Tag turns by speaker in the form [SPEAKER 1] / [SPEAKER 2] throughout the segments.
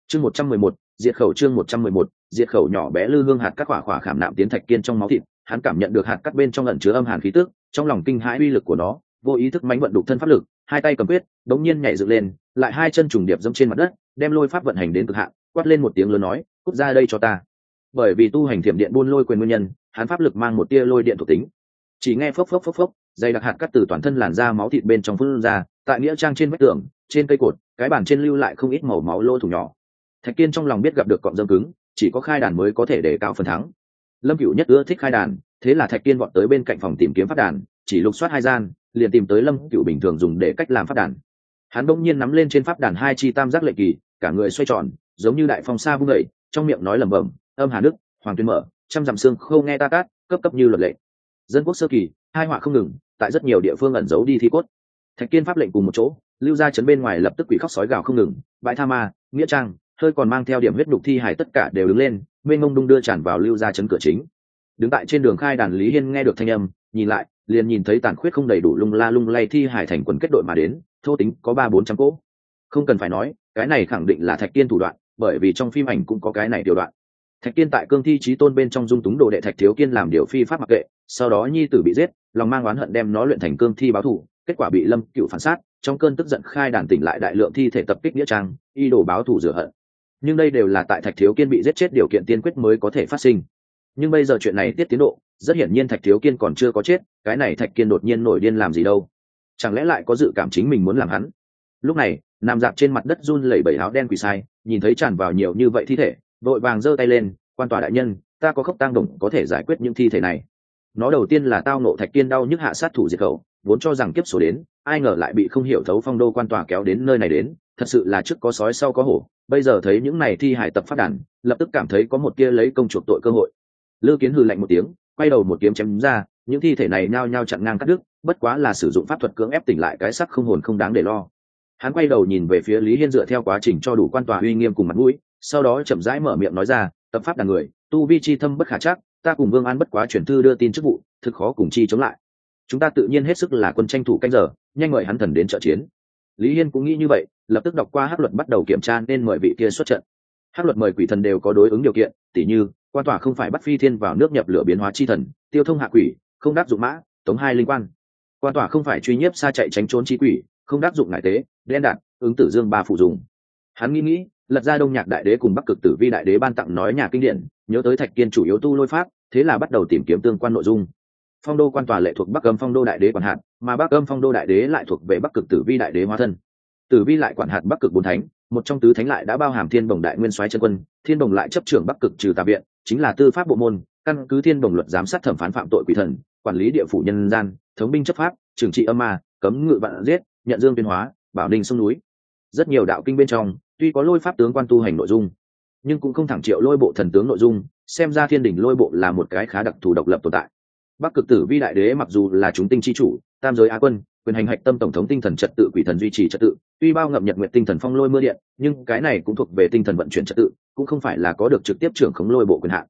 [SPEAKER 1] Chương 111, diệt khẩu. Chương 111, diệt khẩu. Nhỏ bé lư hương hạt cắt khỏa khỏa khảm nạm tiến Thạch Kiên trong máu thịt, hắn cảm nhận được hạt cắt bên trong ẩn chứa âm hàn khí tức, trong lòng kinh hãi uy lực của nó, vô ý thức mãnh vận đục thân pháp lực, hai tay cầm quyết, đống nhiên nhảy dựng lên, lại hai chân trùng điệp dẫm trên mặt đất, đem lôi pháp vận hành đến cực hạn, quát lên một tiếng lớn nói, "Cút ra đây cho ta!" Bởi vì tu hành thiểm điện buôn lôi quyền nguyên nhân, hắn pháp lực mang một tia lôi điện thuộc tính. Chỉ nghe phốc phốc phốc phốc, dày đặc hạt cắt từ toàn thân làn ra máu thịt bên trong phun ra, tại nghĩa trang trên vách tường, trên cây cột, cái bàn trên lưu lại không ít màu máu lỗ thủng nhỏ. Thạch Kiên trong lòng biết gặp được cọng dâm cứng, chỉ có khai đàn mới có thể để cao phần thắng. Lâm Cửu nhất ưa thích khai đàn, thế là Thạch Kiên vọt tới bên cạnh phòng tìm kiếm pháp đàn, chỉ lục soát hai gian, liền tìm tới Lâm Cửu bình thường dùng để cách làm pháp đàn. Hắn bỗng nhiên nắm lên trên pháp đàn hai chi tam giác lệnh kỳ, cả người xoay tròn, giống như đại phong sa vung dậy, trong miệng nói lẩm bẩm, âm hà đức, hoàng tuyên mở, trăm dặm xương khâu nghe ta cát, cấp cấp như luật lệ. Dân quốc sơ kỳ, hai họa không ngừng, tại rất nhiều địa phương ẩn giấu đi thi cốt. Thạch Kiên pháp lệnh cùng một chỗ, lưu ra chấn bên ngoài lập tức quỷ khóc sói gào không ngừng, bãi tha ma, nghĩa trang, hơi còn mang theo điểm huyết đục thi hải tất cả đều đứng lên, mênh mông đung đưa tràn vào lưu ra chấn cửa chính. Đứng tại trên đường khai đàn Lý Hiên nghe được thanh âm, nhìn lại, liền nhìn thấy tàn khuyết không đầy đủ lung la lung lay thi hải thành quần kết đội mà đến, thô tính có 300-400 cỗ. Không cần phải nói, cái này khẳng định là Thạch Kiên thủ đoạn, bởi vì trong phim ảnh cũng có cái này điều đoạn. Thạch Kiên tại cương thi chí tôn bên trong dung túng đồ đệ Thạch Thiếu Kiên làm điều phi pháp mặc kệ, sau đó nhi tử bị giết, lòng mang oán hận đem nó luyện thành cương thi báo thù, kết quả bị Lâm Cửu phản sát, trong cơn tức giận khai đàn tỉnh lại đại lượng thi thể tập kích nghĩa trang, y đồ báo thù rửa hận. Nhưng đây đều là tại Thạch Thiếu Kiên bị giết chết điều kiện tiên quyết mới có thể phát sinh. Nhưng bây giờ chuyện này tiết tiến độ, rất hiển nhiên Thạch Thiếu Kiên còn chưa có chết, cái này Thạch Kiên đột nhiên nổi điên làm gì đâu? Chẳng lẽ lại có dự cảm chính mình muốn làm hắn? Lúc này, nằm dạp trên mặt đất run lẩy bẩy áo đen quỳ sai, nhìn thấy tràn vào nhiều như vậy thi thể, vội vàng giơ tay lên, quan tòa đại nhân, ta có khốc tang đồng có thể giải quyết những thi thể này. Nó đầu tiên là tao nộ Thạch Kiên đau nhức hạ sát thủ diệt khẩu, vốn cho rằng kiếp số đến, ai ngờ lại bị không hiểu thấu phong đô quan tòa kéo đến nơi này đến, thật sự là trước có sói sau có hổ, bây giờ thấy những này thi hải tập phát đàn, lập tức cảm thấy có một kia lấy công chuộc tội cơ hội. Lư Kiến hừ lạnh một tiếng, quay đầu một kiếm chém ra, những thi thể này nhao nhao chặn ngang cắt đứt, bất quá là sử dụng pháp thuật cưỡng ép tỉnh lại cái sắc không hồn không đáng để lo. Hắn quay đầu nhìn về phía Lý Hiên dựa theo quá trình cho đủ quan tòa uy nghiêm cùng mặt mũi, sau đó chậm rãi mở miệng nói ra, tập pháp đàn người, tu vi chi thâm bất khả trắc, ta cùng Vương An bất quá chuyển thư đưa tin chức vụ, thực khó cùng chi chống lại. Chúng ta tự nhiên hết sức là quân tranh thủ canh giờ, nhanh mời hắn thần đến trợ chiến. Lý Hiên cũng nghĩ như vậy, lập tức đọc qua hắc luật bắt đầu kiểm tra nên mời vị kia xuất trận. Hắc luật mời quỷ thần đều có đối ứng điều kiện, tỉ như quan tòa không phải bắt phi thiên vào nước nhập lửa biến hóa chi thần, tiêu thông hạ quỷ, không đắc dụng mã, tống hai linh quan. Quan tòa không phải truy nhiếp xa chạy tránh trốn chi quỷ, không đắc dụng ngải tế, đen đạn, ứng tử dương ba phụ dùng. Hắn nghĩ, lật ra Đông Nhạc đại đế cùng Bắc Cực Tử Vi đại đế ban tặng nói nhà kinh điển, nhớ tới Thạch Kiên chủ yếu tu lôi pháp, thế là bắt đầu tìm kiếm tương quan nội dung. Phong đô quan tòa lệ thuộc Bắc Âm Phong đô đại đế quản hạt, mà Bắc Âm Phong đô đại đế lại thuộc về Bắc Cực Tử Vi đại đế hóa thân. Tử Vi lại quản hạt Bắc Cực bốn thánh, một trong tứ thánh lại đã bao hàm Thiên Bồng đại nguyên soái chân quân, Thiên Bồng lại chấp trưởng Bắc Cực trừ tà viện, chính là tư pháp bộ môn, căn cứ Thiên Bồng luật giám sát thẩm phán phạm tội quỷ thần, quản lý địa phủ nhân gian, thống binh chấp pháp, trừng trị âm ma, cấm ngự vạn giết, nhận dương tuyên hóa, bảo đình sông núi. Rất nhiều đạo kinh bên trong, tuy có lôi pháp tướng quan tu hành nội dung, nhưng cũng không thẳng triệu lôi bộ thần tướng nội dung, xem ra Thiên Đỉnh lôi bộ là một cái khá đặc thù độc lập tồn tại. Bắc Cực Tử Vi đại đế mặc dù là chúng tinh chi chủ, tam giới á quân, quyền hành hạch tâm tổng thống tinh thần trật tự quỷ thần duy trì trật tự, tuy bao ngập nhật nguyện tinh thần phong lôi mưa điện, nhưng cái này cũng thuộc về tinh thần vận chuyển trật tự, cũng không phải là có được trực tiếp trưởng khống lôi bộ quyền hạn.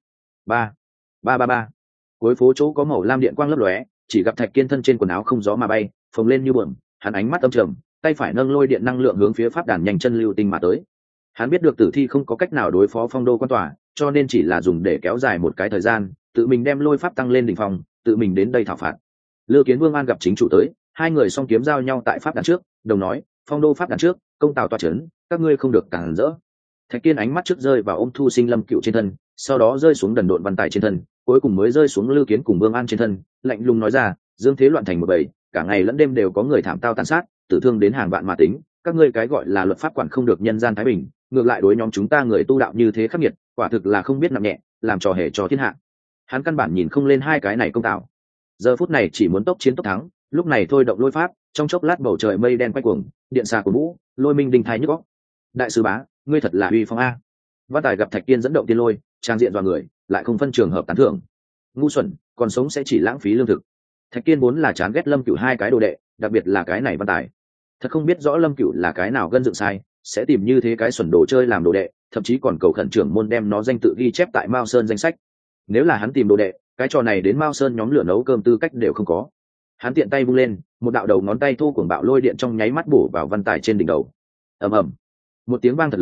[SPEAKER 1] Ba. Cuối phố chỗ có màu lam điện quang lấp lóe, chỉ gặp Thạch Kiên thân trên quần áo không gió mà bay, phồng lên như buồm, hắn ánh mắt âm trầm, tay phải nâng lôi điện năng lượng hướng phía pháp đàn nhanh chân lưu tinh mà tới. Hắn biết được tử thi không có cách nào đối phó phong đô quan tòa, cho nên chỉ là dùng để kéo dài một cái thời gian, tự mình đem lôi pháp tăng lên đỉnh phong, tự mình đến đây thảo phạt. Lư Kiến Vương An gặp chính chủ tới, hai người song kiếm giao nhau tại pháp đàn trước, đồng nói, phong đô pháp đàn trước, công tào tòa trấn, các ngươi không được cản rỡ. Thạch Kiên ánh mắt trước rơi vào ôm Thu Sinh Lâm Cựu trên thân, sau đó rơi xuống đần độn văn tài trên thân, cuối cùng mới rơi xuống Lư Kiến cùng Vương An trên thân, lạnh lùng nói ra, dương thế loạn thành một bầy, cả ngày lẫn đêm đều có người thảm tao tàn sát, tử thương đến hàng vạn mà tính, các ngươi cái gọi là luật pháp quản không được nhân gian thái bình, ngược lại đối nhóm chúng ta người tu đạo như thế khắc nghiệt, quả thực là không biết nặng nhẹ, làm trò hề cho thiên hạ. Hắn căn bản nhìn không lên hai cái này công tạo, giờ phút này chỉ muốn tốc chiến tốc thắng, lúc này thôi động lôi pháp, trong chốc lát bầu trời mây đen quay cuồng, điện xà của vũ, lôi minh đinh thái nhức óc. Đại sứ bá, ngươi thật là uy phong a. Văn Tài gặp Thạch Kiên dẫn động tiên lôi, trang diện dọa người, lại không phân trường hợp tán thưởng. Ngu xuẩn, còn sống sẽ chỉ lãng phí lương thực. Thạch Kiên vốn là chán ghét Lâm Cửu hai cái đồ đệ, đặc biệt là cái này Văn Tài. Thật không biết rõ Lâm Cửu là cái nào gân dựng sai, sẽ tìm như thế cái xuẩn đồ chơi làm đồ đệ, thậm chí còn cầu khẩn trưởng môn đem nó danh tự ghi chép tại Mao Sơn danh sách. Nếu là hắn tìm đồ đệ, cái trò này đến Mao Sơn nhóm lửa nấu cơm tư cách đều không có. Hắn tiện tay vung lên, một đạo đầu ngón tay thô cuồng bạo lôi điện trong nháy mắt bổ vào Văn Tài trên đỉnh đầu. Ầm ầm, một tiếng vang thật lớn,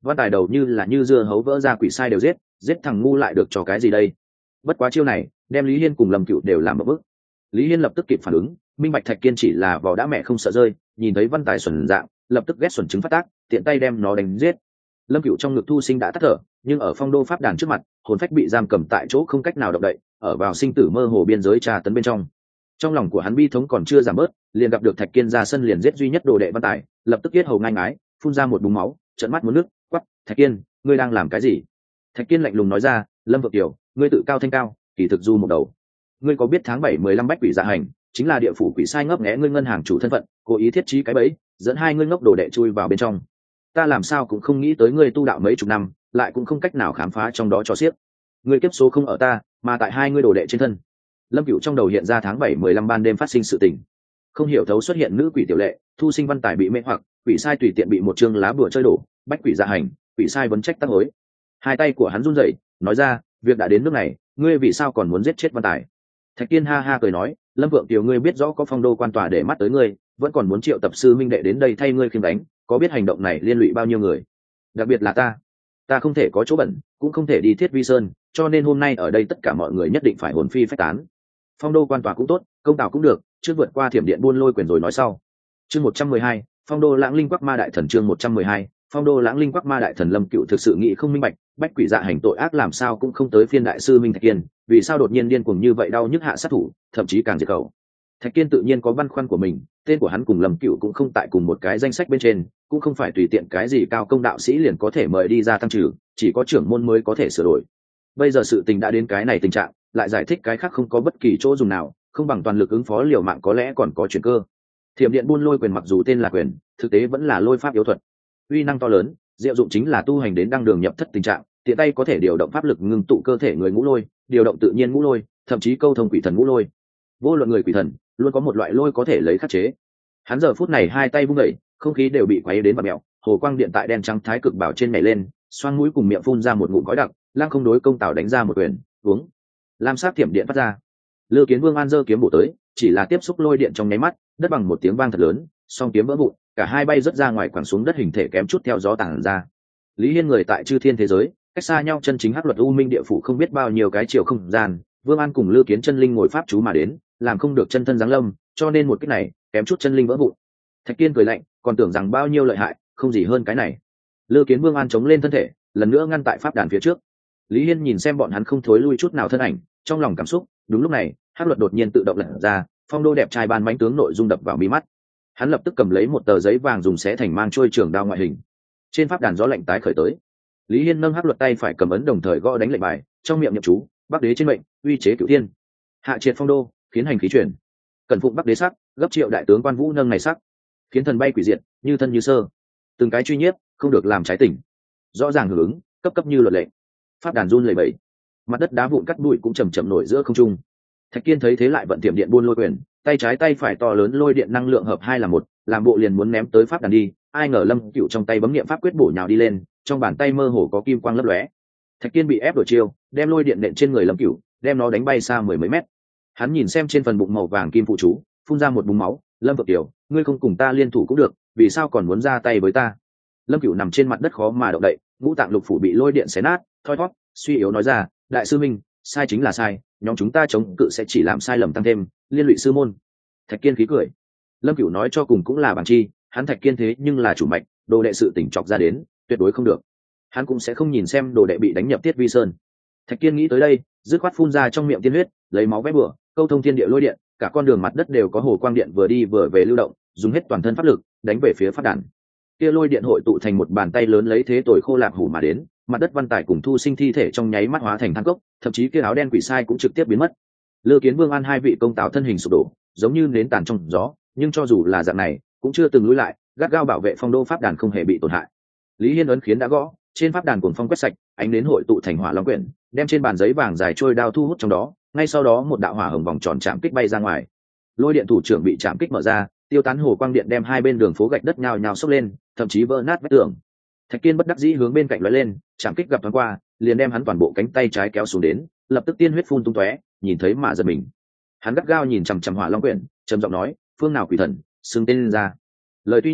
[SPEAKER 1] văn tài đầu như là như dưa hấu vỡ ra, quỷ sai đều giết thằng ngu lại được cho cái gì đây. Bất quá chiêu này đem Lý Hiên cùng Lâm Cựu đều làm một bước. Lý Hiên lập tức kịp phản ứng, minh bạch Thạch Kiên chỉ là vò đã mẹ không sợ rơi, nhìn thấy văn tài xuẩn dạng lập tức ghét xuẩn chứng phát tác, tiện tay đem nó đánh giết. Lâm Cựu trong ngực Thu Sinh đã tắt thở, nhưng ở phong đô pháp đàn trước mặt, hồn phách bị giam cầm tại chỗ không cách nào động đậy, ở vào sinh tử mơ hồ biên giới tra tấn bên trong. Trong lòng của hắn bi thống còn chưa giảm bớt, liền gặp được Thạch Kiên ra sân liền giết duy nhất đồ đệ văn tài, lập tức yết hầu ngang ái, phun ra một búng máu, trợn mắt muốn nước, quắc: Thạch Kiên, ngươi đang làm cái gì? Thạch Kiên lạnh lùng nói ra: Lâm Vượng Tiểu, ngươi tự cao thanh cao, kỳ thực du một đầu. Ngươi có biết tháng 7-15 bách quỷ dạ hành chính là địa phủ quỷ sai ngấp nghé ngươi ngân hàng chủ thân phận, cố ý thiết trí cái bẫy, dẫn hai ngươi ngốc đồ đệ chui vào bên trong. Ta làm sao cũng không nghĩ tới ngươi tu đạo mấy chục năm, lại cũng không cách nào khám phá trong đó cho xiếc. Ngươi kiếp số không ở ta, mà tại hai ngươi đồ đệ trên thân. Lâm Cựu trong đầu hiện ra tháng 7-15 ban đêm phát sinh sự tình. Không hiểu thấu xuất hiện nữ quỷ Tiểu Lệ, Thu Sinh văn tài bị mê hoặc, quỷ sai tùy tiện bị một chương lá bùa chơi đổ, bách quỷ dạ hành, quỷ sai vấn trách tác hối. Hai tay của hắn run rẩy, nói ra: việc đã đến nước này, ngươi vì sao còn muốn giết chết văn tài? Thạch Kiên ha ha cười nói: Lâm Vượng Tiểu, ngươi biết rõ có phong đô quan tòa để mắt tới ngươi, vẫn còn muốn triệu tập sư minh đệ đến đây thay ngươi khiêng đánh, có biết hành động này liên lụy bao nhiêu người? Đặc biệt là ta không thể có chỗ bẩn, cũng không thể đi Thiết Vi Sơn, cho nên hôm nay ở đây tất cả mọi người nhất định phải hồn phi phách tán. Phong đô quan tòa cũng tốt, công tào cũng được, trước vượt qua thiểm điện buôn lôi quyền rồi nói sau. Chương 112, phong đô lãng linh quắc ma đại thần. Chương 112, phong đô lãng linh quắc ma đại thần. Lâm Cựu thực sự nghĩ không minh bạch, bách quỷ dạ hành tội ác làm sao cũng không tới phiên đại sư minh Thạch Kiên, vì sao đột nhiên điên cuồng như vậy, đau nhức hạ sát thủ, thậm chí càng diệt khẩu. Thạch Kiên tự nhiên có băn khoăn của mình, tên của hắn cùng Lâm Cựu cũng không tại cùng một cái danh sách bên trên, cũng không phải tùy tiện cái gì cao công đạo sĩ liền có thể mời đi ra tăng trừ, chỉ có trưởng môn mới có thể sửa đổi. Bây giờ sự tình đã đến cái này tình trạng, lại giải thích cái khác không có bất kỳ chỗ dùng nào, không bằng toàn lực ứng phó liều mạng có lẽ còn có chuyển cơ. Thiểm điện buôn lôi quyền mặc dù tên là quyền, thực tế vẫn là lôi pháp yếu thuật, uy năng to lớn, diệu dụng chính là tu hành đến đăng đường nhập thất tình trạng, tiện tay có thể điều động pháp lực ngưng tụ cơ thể người ngũ lôi, điều động tự nhiên ngũ lôi, thậm chí câu thông quỷ thần ngũ lôi. Vô luận người quỷ thần, luôn có một loại lôi có thể lấy khắc chế. Hắn giờ phút này hai tay vung đẩy, không khí đều bị quấy đến bạt mèo, hồ quang điện tại đen trắng thái cực bảo trên nhảy lên, xoang mũi cùng miệng phun ra một ngụm khói đặc, lang không đối công tào đánh ra một quyền, uống. Lam sắc thiểm điện phát ra. Lư Kiến Vương an giơ kiếm bổ tới, chỉ là tiếp xúc lôi điện trong nháy mắt, đất bằng một tiếng vang thật lớn, song kiếm vỡ vụn, cả hai bay rớt ra ngoài quẳng xuống đất, hình thể kém chút theo gió tản ra. Lý Hiên người tại chư thiên thế giới, cách xa nhau chân chính hắc luật u minh địa phủ không biết bao nhiêu cái chiều không gian, Vương An cùng Lư Kiến chân linh ngồi pháp chú mà đến, làm không được chân thân giáng lâm, cho nên một kích này kém chút chân linh vỡ vụn. Thạch Kiên cười lạnh, còn tưởng rằng bao nhiêu lợi hại, không gì hơn cái này. Lư Kiến Vương An chống lên thân thể, lần nữa ngăn tại pháp đàn phía trước. Lý Hiên nhìn xem bọn hắn không thối lui chút nào thân ảnh, trong lòng cảm xúc. Đúng lúc này, hắc luật đột nhiên tự động lật ra, phong đô đẹp trai ban mãnh tướng nội dung đập vào mi mắt. Hắn lập tức cầm lấy một tờ giấy vàng dùng xé thành mang trôi trường đao ngoại hình. Trên pháp đàn gió lạnh tái khởi tới. Lý Hiên nâng hắc luật tay phải cầm ấn đồng thời gõ đánh lệnh bài, trong miệng niệm chú: Bắc đế trên mệnh, uy chế cửu thiên, hạ triệt phong đô, khiến hành khí chuyển, cẩn phụng Bắc đế sắc, gấp triệu đại tướng Quan Vũ nâng này sắc, khiến thần bay quỷ diệt, như thân như sơ, từng cái truy nhiếp, không được làm trái tỉnh. Rõ ràng hưởng ứng, cấp cấp như luật lệ. Pháp đàn run lẩy bẩy, mặt đất đá vụn cắt bụi cũng chầm chậm nổi giữa không trung. Thạch Kiên thấy thế lại vận tiệm điện buôn lôi quyền, tay trái tay phải to lớn lôi điện năng lượng hợp hai là một, làm bộ liền muốn ném tới pháp đàn đi, ai ngờ Lâm Cựu trong tay bấm niệm pháp quyết bổ nhào đi lên, trong bàn tay mơ hồ có kim quang lấp lóe. Thạch Kiên bị ép đổi chiêu, đem lôi điện nện trên người Lâm Cựu, đem nó đánh bay xa mười mấy mét. Hắn nhìn xem trên phần bụng màu vàng kim phụ chú, phun ra một búng máu: Lâm Vượng Tiểu, ngươi không cùng ta liên thủ cũng được, vì sao còn muốn ra tay với ta? Lâm Cựu nằm trên mặt đất khó mà động đậy, ngũ tạng lục phủ bị lôi điện xé nát, thoi thót, suy yếu nói ra: đại sư minh, sai chính là sai, nhóm chúng ta chống cự sẽ chỉ làm sai lầm tăng thêm, liên lụy sư môn. Thạch Kiên khí cười. Lâm Cựu nói cho cùng cũng là bằng chi, hắn Thạch Kiên thế nhưng là chủ mạch, đồ đệ sự tỉnh chọc ra đến, tuyệt đối không được. Hắn cũng sẽ không nhìn xem đồ đệ bị đánh nhập Tiết Vi Sơn. Thạch Kiên nghĩ tới đây, dứt khoát phun ra trong miệng tiên huyết, lấy máu vẽ bừa, câu thông thiên địa lôi điện, cả con đường mặt đất đều có hồ quang điện vừa đi vừa về lưu động, dùng hết toàn thân pháp lực đánh về phía pháp đàn. Kia lôi điện hội tụ thành một bàn tay lớn lấy thế tồi khô lạc hủ mà đến, mặt đất văn tài cùng Thu Sinh thi thể trong nháy mắt hóa thành than cốc, thậm chí kia áo đen quỷ sai cũng trực tiếp biến mất. Lư Kiến Vương An hai vị công tào thân hình sụp đổ, giống như nến tàn trong gió, nhưng cho dù là dạng này, cũng chưa từng lùi lại, gắt gao bảo vệ phong đô pháp đàn không hề bị tổn hại. Lý Hiên ấn khiến đã gõ, trên pháp đàn cuồng phong quét sạch, ánh nến hội tụ thành hỏa long quyển, đem trên bàn giấy vàng dài trôi đao thu hút trong đó, ngay sau đó một đạo hỏa hồng vòng tròn chạm kích bay ra ngoài. Lôi điện thủ trưởng bị chạm kích mở ra, tiêu tán hồ quang điện đem hai bên đường phố gạch đất nhào nhào xốc lên, thậm chí vỡ nát vách tường. Thạch Kiên bất đắc dĩ hướng bên cạnh lóe lên, chạm kích gặp thoáng qua, liền đem hắn toàn bộ cánh tay trái kéo xuống đến, lập tức tiên huyết phun tung tóe, nhìn thấy mà giật mình. Hắn gắt gao nhìn chằm chằm hỏa long quyển, trầm giọng nói: phương nào quỷ thần, xưng tên lên ra. Lời tuy như thế,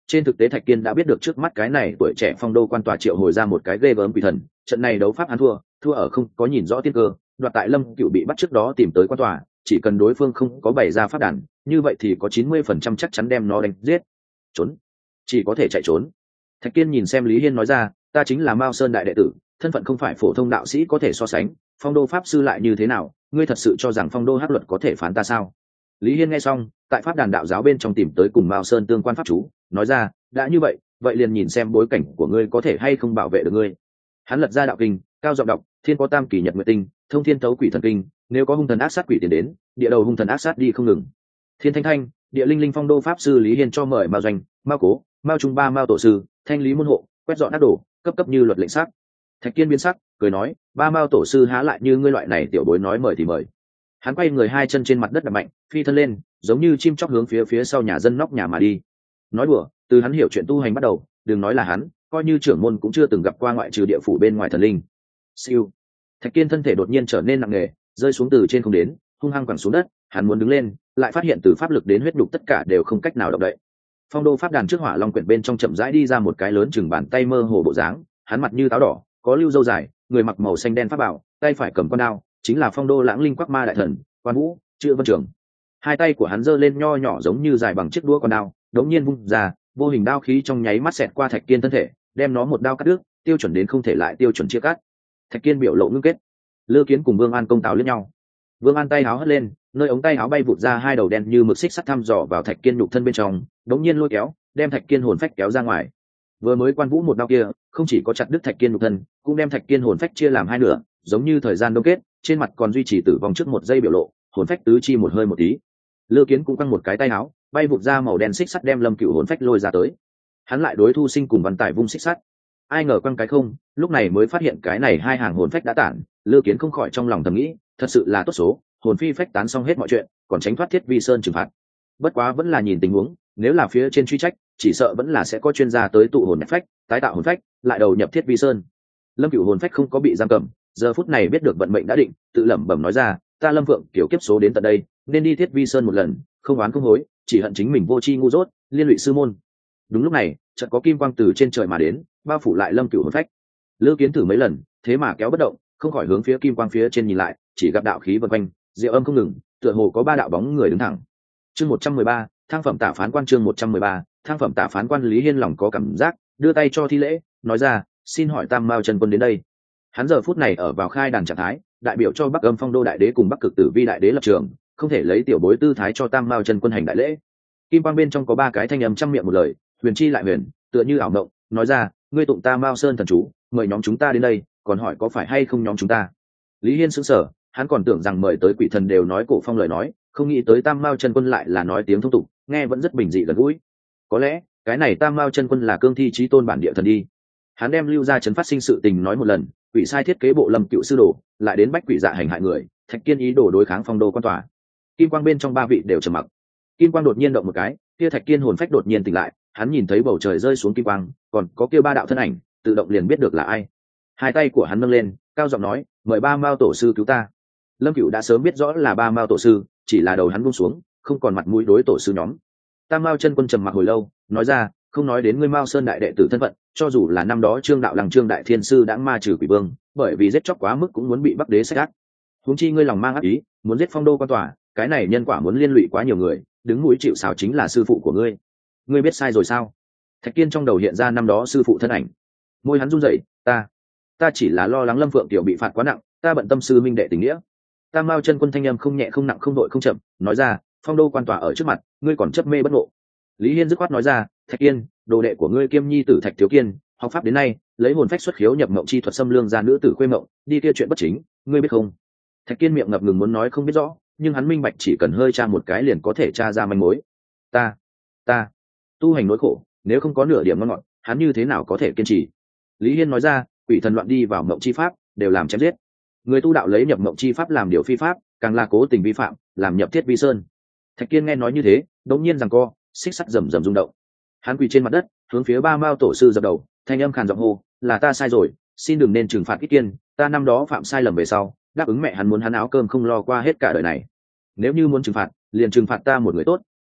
[SPEAKER 1] trên thực tế Thạch Kiên đã biết được trước mắt cái này tuổi trẻ phong đô quan tòa triệu hồi ra một cái ghê gớm quỷ thần, trận này đấu pháp hắn thua ở không có nhìn rõ tiên cơ, đoạt tại Lâm Cựu bị bắt trước đó tìm tới quan tòa, chỉ cần đối phương không có bày ra pháp đàn, như vậy thì có 90% chắc chắn đem nó đánh giết. Trốn, chỉ có thể chạy trốn. Thạch Kiên nhìn xem Lý Hiên nói ra, ta chính là Mao Sơn đại đệ tử, thân phận không phải phổ thông đạo sĩ có thể so sánh, phong đô pháp sư lại như thế nào, ngươi thật sự cho rằng phong đô hắc luật có thể phán ta sao? Lý Hiên nghe xong, tại pháp đàn đạo giáo bên trong tìm tới cùng Mao Sơn tương quan pháp chú, nói ra, đã như vậy, vậy liền nhìn xem bối cảnh của ngươi có thể hay không bảo vệ được ngươi. Hắn lật ra đạo kinh, cao giọng đọc, thiên có tam kỳ nhật nguyệt tinh, thông thiên tấu quỷ thần kinh, nếu có hung thần ác sát quỷ tiền đến, địa đầu hung thần ác sát đi không ngừng. Thiên thanh thanh, địa linh linh phong đô pháp sư Lý Hiên cho mời Mao Doanh, Mao Cố, Mao Trung ba Mao tổ sư, thanh lý môn hộ, quét dọn ác đồ, cấp cấp như luật lệnh sắc. Thạch Kiên biến sắc, cười nói, ba Mao tổ sư há lại như ngươi loại này tiểu bối nói mời thì mời. Hắn quay người hai chân trên mặt đất đập mạnh, phi thân lên, giống như chim chóc hướng phía sau nhà dân nóc nhà mà đi. Nói đùa, từ hắn hiểu chuyện tu hành bắt đầu, đừng nói là hắn, coi như trưởng môn cũng chưa từng gặp qua ngoại trừ địa phủ bên ngoài thần linh. Siêu. Thạch Kiên thân thể đột nhiên trở nên nặng nề, rơi xuống từ trên không đến, hung hăng quẳng xuống đất, hắn muốn đứng lên, lại phát hiện từ pháp lực đến huyết đục tất cả đều không cách nào động đậy. Phong đô pháp đàn trước hỏa long quyển bên trong chậm rãi đi ra một cái lớn chừng bàn tay mơ hồ bộ dáng, hắn mặt như táo đỏ, có lưu râu dài, người mặc màu xanh đen pháp bảo, tay phải cầm con đao, chính là phong đô lãng linh quắc ma đại thần, Quan Vũ, Chữ Vân Trường. Hai tay của hắn giơ lên nho nhỏ giống như dài bằng chiếc đũa con đao, đống nhiên vung ra, vô hình đao khí trong nháy mắt xẹt qua Thạch Kiên thân thể, đem nó một đao cắt đứt, tiêu chuẩn đến không thể lại tiêu chuẩn chia cắt. Thạch Kiên biểu lộ ngưng kết. Lư Kiến cùng Vương An công tào liếc nhau. Vương An tay áo hất lên, nơi ống tay áo bay vụt ra hai đầu đen như mực xích sắt thăm dò vào Thạch Kiên nhục thân bên trong, đống nhiên lôi kéo, đem Thạch Kiên hồn phách kéo ra ngoài. Vừa mới Quan Vũ một đao kia, không chỉ có chặt đứt Thạch Kiên nhục thân, cũng đem Thạch Kiên hồn phách chia làm hai nửa, giống như thời gian đông kết, trên mặt còn duy trì tử vong trước một giây biểu lộ, hồn phách tứ chi một hơi một tí. Lư Kiến cũng căng một cái tay áo, bay vụt ra màu đen xích sắt đem Lâm Cựu hồn phách lôi ra tới. Hắn lại đối Thu Sinh cùng Văn Tài vung xích sắt. Ai ngờ quăng cái không, lúc này mới phát hiện cái này hai hàng hồn phách đã tản, Lư Kiến không khỏi trong lòng thầm nghĩ, thật sự là tốt số, hồn phi phách tán xong hết mọi chuyện, còn tránh thoát Thiết Vi Sơn trừng phạt. Bất quá vẫn là nhìn tình huống, nếu là phía trên truy trách, chỉ sợ vẫn là sẽ có chuyên gia tới tụ hồn phách, tái tạo hồn phách, lại đầu nhập Thiết Vi Sơn. Lâm Cựu hồn phách không có bị giam cầm, giờ phút này biết được vận mệnh đã định, tự lẩm bẩm nói ra, ta Lâm Vượng kiểu kiếp số đến tận đây, nên đi Thiết Vi Sơn một lần, không oán không hối, chỉ hận chính mình vô tri ngu dốt, liên lụy sư môn. Đúng lúc này, chợt có kim quang từ trên trời mà đến, bao phủ lại Lâm Cựu hồn phách. Lữ Kiến thử mấy lần, thế mà kéo bất động, không khỏi hướng phía kim quang phía trên nhìn lại, chỉ gặp đạo khí vần quanh, diệu âm không ngừng, tựa hồ có ba đạo bóng người đứng thẳng. Chương 113, thang phẩm tả phán quan. Chương 113, thang phẩm tả phán quan. Lý Hiên lòng có cảm giác, đưa tay cho thi lễ, nói ra, xin hỏi Tam Mao Chân Quân đến đây. Hắn giờ phút này ở vào khai đàn trạng thái, đại biểu cho Bắc Âm Phong Đô đại đế cùng Bắc Cực Tử Vi đại đế lập trường, không thể lấy tiểu bối tư thái cho Tam Mao Chân Quân hành đại lễ. Kim quang bên trong có ba cái thanh âm trăm miệng một lời, huyền chi lại huyền, tựa như ảo mộng, nói ra, ngươi tụng ta Mao Sơn thần chú, mời nhóm chúng ta đến đây, còn hỏi có phải hay không nhóm chúng ta. Lý Hiên sững sờ, hắn còn tưởng rằng mời tới quỷ thần đều nói cổ phong lời nói, không nghĩ tới Tam Mao Chân Quân lại là nói tiếng thông tục, nghe vẫn rất bình dị gần gũi. Có lẽ cái này Tam Mao Chân Quân là cương thi chí tôn bản địa thần đi. Hắn đem lưu ra chấn phát sinh sự tình nói một lần, quỷ sai thiết kế bộ Lâm Cựu sư đồ, lại đến bách quỷ dạ hành hại người, Thạch Kiên ý đồ đối kháng phong đô quan tòa. Kim quang bên trong ba vị đều trầm mặc. Kim quang đột nhiên động một cái, kia Thạch Kiên hồn phách đột nhiên tỉnh lại, hắn nhìn thấy bầu trời rơi xuống kim quang, còn có kia ba đạo thân ảnh, tự động liền biết được là ai. Hai tay của hắn nâng lên, cao giọng nói, mời ba Mao tổ sư cứu ta. Lâm Cựu đã sớm biết rõ là ba Mao tổ sư, chỉ là đầu hắn buông xuống, không còn mặt mũi đối tổ sư nhóm. Tam Mao Chân Quân trầm mặc hồi lâu, nói ra, không nói đến ngươi Mao Sơn đại đệ tử thân phận, cho dù là năm đó Trương đạo lăng Trương đại thiên sư đã ma trừ quỷ vương, bởi vì giết chóc quá mức cũng muốn bị Bắc đế xét ác. Huống chi ngươi lòng mang ác ý, muốn giết phong đô quan tòa, cái này nhân quả muốn liên lụy quá nhiều người, đứng mũi chịu sào chính là sư phụ của ngươi. Ngươi biết sai rồi sao? Thạch Kiên trong đầu hiện ra năm đó sư phụ thân ảnh. Môi hắn run rẩy, ta chỉ là lo lắng Lâm Phượng tiểu bị phạt quá nặng, ta bận tâm sư minh đệ tình nghĩa. Tam Mao Chân Quân thanh âm không nhẹ không nặng không đội không chậm, nói ra, phong đô quan tòa ở trước mặt, ngươi còn chấp mê bất ngộ. Lý Hiên dứt khoát nói ra, Thạch Kiên, đồ đệ của ngươi kiêm nhi tử Thạch Thiếu Kiên, học pháp đến nay, lấy hồn phách xuất khiếu nhập mộng chi thuật xâm lương ra nữ tử khuê mộng, đi kia chuyện bất chính, ngươi biết không? Thạch Kiên miệng ngập ngừng muốn nói không biết rõ, nhưng hắn minh bạch chỉ cần hơi tra một cái liền có thể tra ra manh mối. Ta tu hành nỗi khổ, nếu không có nửa điểm ngon ngọt, hắn như thế nào có thể kiên trì? Lý Hiên nói ra, quỷ thần loạn đi vào mộng chi pháp, đều làm chém giết. Người tu đạo lấy nhập mộng chi pháp làm điều phi pháp, càng là cố tình vi phạm, làm nhập Thiết Vi Sơn. Thạch Kiên nghe nói như thế, đống nhiên rằng co, xích sắt rầm rầm rung động. Hắn quỳ trên mặt đất, hướng phía ba Mao tổ sư dập đầu, thanh âm khàn giọng hô, là ta sai rồi, xin đừng nên trừng phạt Kích Kiên, ta năm đó phạm sai lầm về sau, đáp ứng mẹ hắn muốn hắn áo cơm không lo qua hết cả đời này. Nếu như muốn trừng phạt, liền trừng phạt ta một người tốt,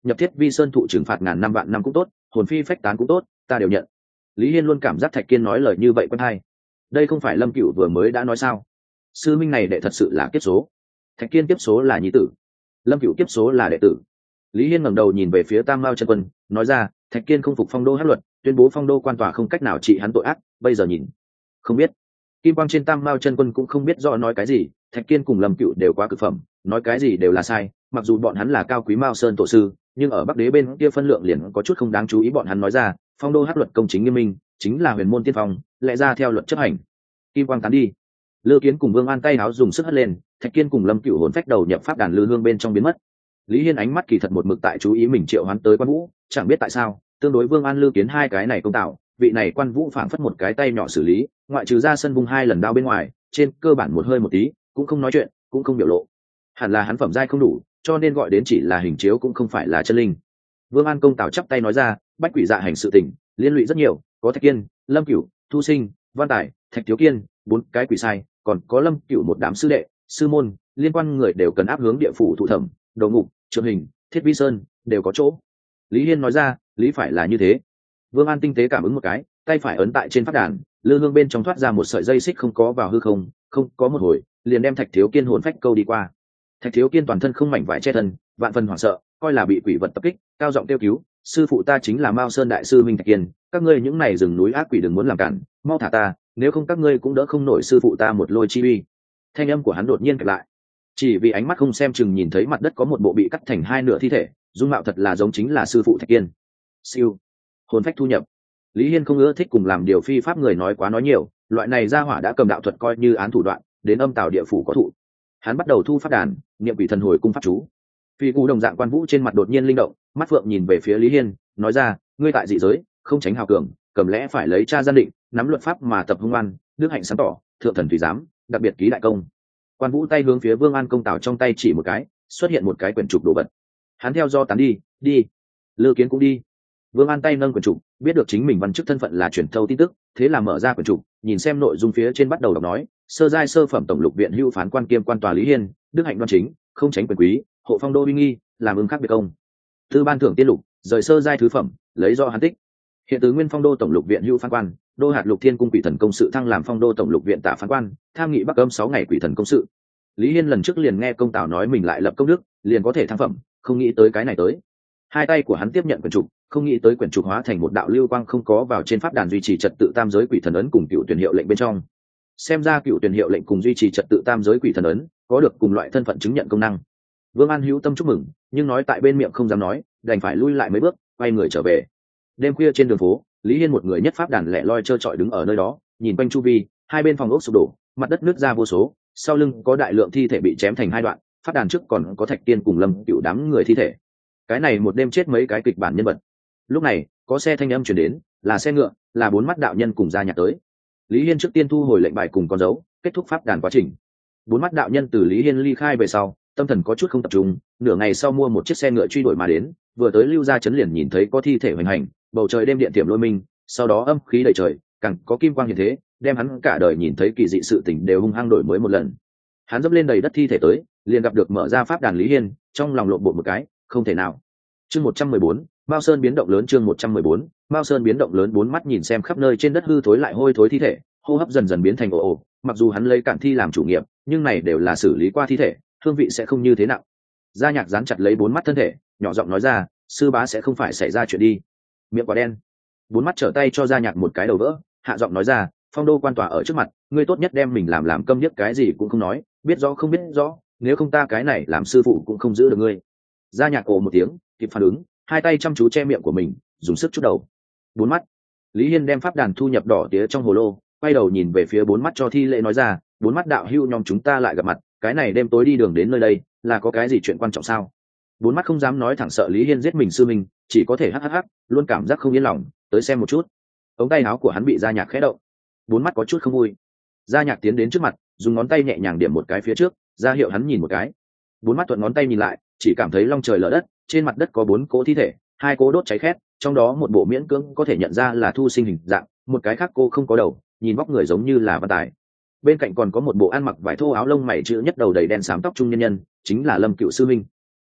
[SPEAKER 1] nhập thiết vi sơn thụ trừng phạt ngàn năm vạn năm cũng tốt, hồn phi phách tán cũng tốt, ta đều nhận. Lý Hiên luôn cảm giác Thạch Kiên nói lời như vậy quen hay. Đây không phải Lâm Cửu vừa mới đã nói sao? Sư minh này đệ thật sự là kiếp số. Thạch Kiên kiếp số là nhi tử, Lâm Cửu kiếp số là đệ tử. Lý Hiên ngẩng đầu nhìn về phía Tam Mao chân quân, nói ra, Thạch Kiên không phục phong đô hắc luật, tuyên bố phong đô quan tòa không cách nào trị hắn tội ác, bây giờ nhìn, không biết. Kim quang trên Tam Mao chân quân cũng không biết rõ nói cái gì, Thạch Kiên cùng Lâm Cửu đều quá cực phẩm, nói cái gì đều là sai, mặc dù bọn hắn là cao quý Mao Sơn tổ sư, nhưng ở Bắc Đế bên kia phân lượng liền có chút không đáng chú ý. Bọn hắn nói ra, phong đô hắc luật công chính nghiêm minh, chính là huyền môn tiên phong, lẽ ra theo luật chấp hành. Kim quang tán đi, Lư Kiến cùng Vương An tay áo dùng sức hất lên, Thạch Kiên cùng Lâm Cửu hồn phách đầu nhập pháp đàn lư hương bên trong biến mất. Lý Hiên ánh mắt kỳ thật một mực tại chú ý mình triệu hoán tới Quan Vũ, chẳng biết tại sao, tương đối Vương An Lư Kiến hai cái này công tạo, vị này Quan Vũ phảng phất một cái tay nhỏ xử lý, ngoại trừ ra sân vung hai lần đao bên ngoài, trên cơ bản một hơi một tí, cũng không nói chuyện, cũng không biểu lộ. Hẳn là hắn phẩm giai không đủ, cho nên gọi đến chỉ là hình chiếu cũng không phải là chân linh. Vương An công tạo chắp tay nói ra, bách quỷ dạ hành sự tình, liên lụy rất nhiều, có Thạch Kiên, Lâm Cửu, Thu Sinh, Văn Tài, Thạch Thiếu Kiên, bốn cái quỷ sai, còn có Lâm Cửu một đám sư đệ, sư môn, liên quan người đều cần áp hướng địa phủ thụ thẩm, đầu ngục, trường hình, thiết vi sơn đều có chỗ. Lý Hiên nói ra, lý phải là như thế. Vương An tinh tế cảm ứng một cái, tay phải ấn tại trên pháp đàn, lư hương bên trong thoát ra một sợi dây xích không có vào hư không, không có một hồi, liền đem Thạch Thiếu Kiên hồn phách câu đi qua. Thạch Thiếu Kiên toàn thân không mảnh vải che thân, vạn phần hoảng sợ, coi là bị quỷ vật tập kích, cao giọng kêu cứu, sư phụ ta chính là Mao Sơn đại sư Minh Thạch Kiên, các ngươi những này rừng núi ác quỷ đừng muốn làm cản, mau thả ta, nếu không các ngươi cũng đỡ không nổi sư phụ ta một lôi chi uy. Thanh âm của hắn đột nhiên kẹp lại, chỉ vì ánh mắt không xem chừng nhìn thấy mặt đất có một bộ bị cắt thành hai nửa thi thể, dung mạo thật là giống chính là sư phụ Thạch Kiên. Siêu, hồn phách thu nhập. Lý Hiên không ưa thích cùng làm điều phi pháp người nói quá nói nhiều, loại này ra hỏa đã cầm đạo thuật coi như án thủ đoạn, đến âm tào địa phủ có thụ. Hắn bắt đầu thu pháp đàn, niệm quỷ thần hồi cung pháp chú. Phi cú đồng dạng Quan Vũ trên mặt đột nhiên linh động, mắt phượng nhìn về phía Lý Hiên, nói ra, ngươi tại dị giới, không tránh hào cường, cầm lẽ phải lấy cha gian định, nắm luật pháp mà tập hung oan, đức hạnh sáng tỏ, thượng thần thủy giám, đặc biệt ký đại công. Quan Vũ tay hướng phía Vương An công tảo trong tay chỉ một cái, xuất hiện một cái quyển trục đồ vật. Hắn theo do tán đi, đi. Lư Kiến cũng đi. Vương An tay nâng quyển trục, biết được chính mình văn chức thân phận là truyền thâu tin tức, thế là mở ra quyển trục, nhìn xem nội dung phía trên bắt đầu đọc nói, sơ giai sơ phẩm tổng lục viện hữu phán quan kiêm quan tòa Lý Hiên, đức hạnh đoan chính, không tránh quyền quý, hộ phong đô uy nghi, làm ưng khác biệt công. Tư ban thưởng tiên lục, rời sơ giai thứ phẩm, lấy do hắn tích. Hiện từ nguyên phong đô tổng lục viện hữu phán quan, đô hạt lục thiên cung quỷ thần công sự thăng làm phong đô tổng lục viện tạ phán quan, tham nghị bắc âm 6 ngày quỷ thần công sự. Lý Hiên lần trước liền nghe công tào nói mình lại lập công đức, liền có thể thăng phẩm, không nghĩ tới cái này tới. Hai tay của hắn tiếp nhận quyển trục, không nghĩ tới quyển trục hóa thành một đạo lưu quang không có vào trên pháp đàn duy trì trật tự tam giới quỷ thần ấn cùng cựu tuyển hiệu lệnh bên trong. Xem ra cựu tuyển hiệu lệnh cùng duy trì trật tự tam giới quỷ thần ấn có được cùng loại thân phận chứng nhận công năng. Vương An hữu tâm chúc mừng, nhưng nói tại bên miệng không dám nói, đành phải lui lại mấy bước, quay người trở về. Đêm khuya trên đường phố, Lý Hiên một người nhất pháp đàn lẻ loi trơ trọi đứng ở nơi đó, nhìn quanh chu vi, hai bên phòng ốc sụp đổ, mặt đất nứt ra vô số, sau lưng có đại lượng thi thể bị chém thành hai đoạn, pháp đàn trước còn có Thạch Kiên cùng Lâm Cửu đám người thi thể. Cái này một đêm chết mấy cái kịch bản nhân vật. Lúc này, có xe thanh âm truyền đến, là xe ngựa, là bốn mắt đạo nhân cùng gia nhạc tới. Lý Hiên trước tiên thu hồi lệnh bài cùng con dấu, kết thúc pháp đàn quá trình. Bốn mắt đạo nhân từ Lý Hiên ly khai về sau, tâm thần có chút không tập trung, nửa ngày sau mua một chiếc xe ngựa truy đuổi mà đến, vừa tới Lưu Gia trấn liền nhìn thấy có thi thể hoành hành, bầu trời đêm điện tiềm lôi minh, sau đó âm khí đầy trời, càng có kim quang hiện thế, đem hắn cả đời nhìn thấy kỳ dị sự tình đều hung hăng đổi mới một lần. Hắn dẫm lên đầy đất thi thể tới, liền gặp được mở ra pháp đàn Lý Hiên, trong lòng lộn bột một cái, không thể nào. Chương 114, Mao Sơn biến động lớn. Chương 114, Mao Sơn biến động lớn. Bốn mắt nhìn xem khắp nơi trên đất hư thối lại hôi thối thi thể, hô hấp dần dần biến thành ồ ồ. Mặc dù hắn lấy cản thi làm chủ nghiệp, nhưng này đều là xử lý qua thi thể, hương vị sẽ không như thế nặng. Gia Nhạc dán chặt lấy bốn mắt thân thể, nhỏ giọng nói ra, sư bá sẽ không phải xảy ra chuyện đi. Miệng quả đen. Bốn mắt trở tay cho Gia Nhạc một cái đầu vỡ, hạ giọng nói ra, phong đô quan tòa ở trước mặt, ngươi tốt nhất đem mình làm câm nhất cái gì cũng không nói, biết rõ không biết rõ, nếu không ta cái này làm sư phụ cũng không giữ được ngươi. Gia Nhạc ồ một tiếng, kịp phản ứng, hai tay chăm chú che miệng của mình, dùng sức chút đầu. Bốn mắt. Lý Hiên đem pháp đàn thu nhập đỏ tía trong hồ lô, quay đầu nhìn về phía bốn mắt cho thi lễ nói ra, bốn mắt đạo hữu nhóm chúng ta lại gặp mặt, cái này đêm tối đi đường đến nơi đây, là có cái gì chuyện quan trọng sao? Bốn mắt không dám nói thẳng sợ Lý Hiên giết mình sư mình, chỉ có thể hắc, luôn cảm giác không yên lòng, tới xem một chút. Ống tay áo của hắn bị Gia Nhạc khẽ động. Bốn mắt có chút không vui. Gia Nhạc tiến đến trước mặt, dùng ngón tay nhẹ nhàng điểm một cái phía trước, ra hiệu hắn nhìn một cái. Bốn mắt thuận ngón tay nhìn lại, chỉ cảm thấy long trời lở đất, trên mặt đất có 4 cỗ thi thể, 2 cỗ đốt cháy khét, trong đó một bộ miễn cưỡng có thể nhận ra là Thu Sinh hình dạng, một cái khác cô không có đầu, nhìn vóc người giống như là Văn Tài. Bên cạnh còn có một bộ ăn mặc vải thô áo lông mày chữ nhất đầu đầy đen xám tóc trung nhân nhân, chính là Lâm Cửu sư minh.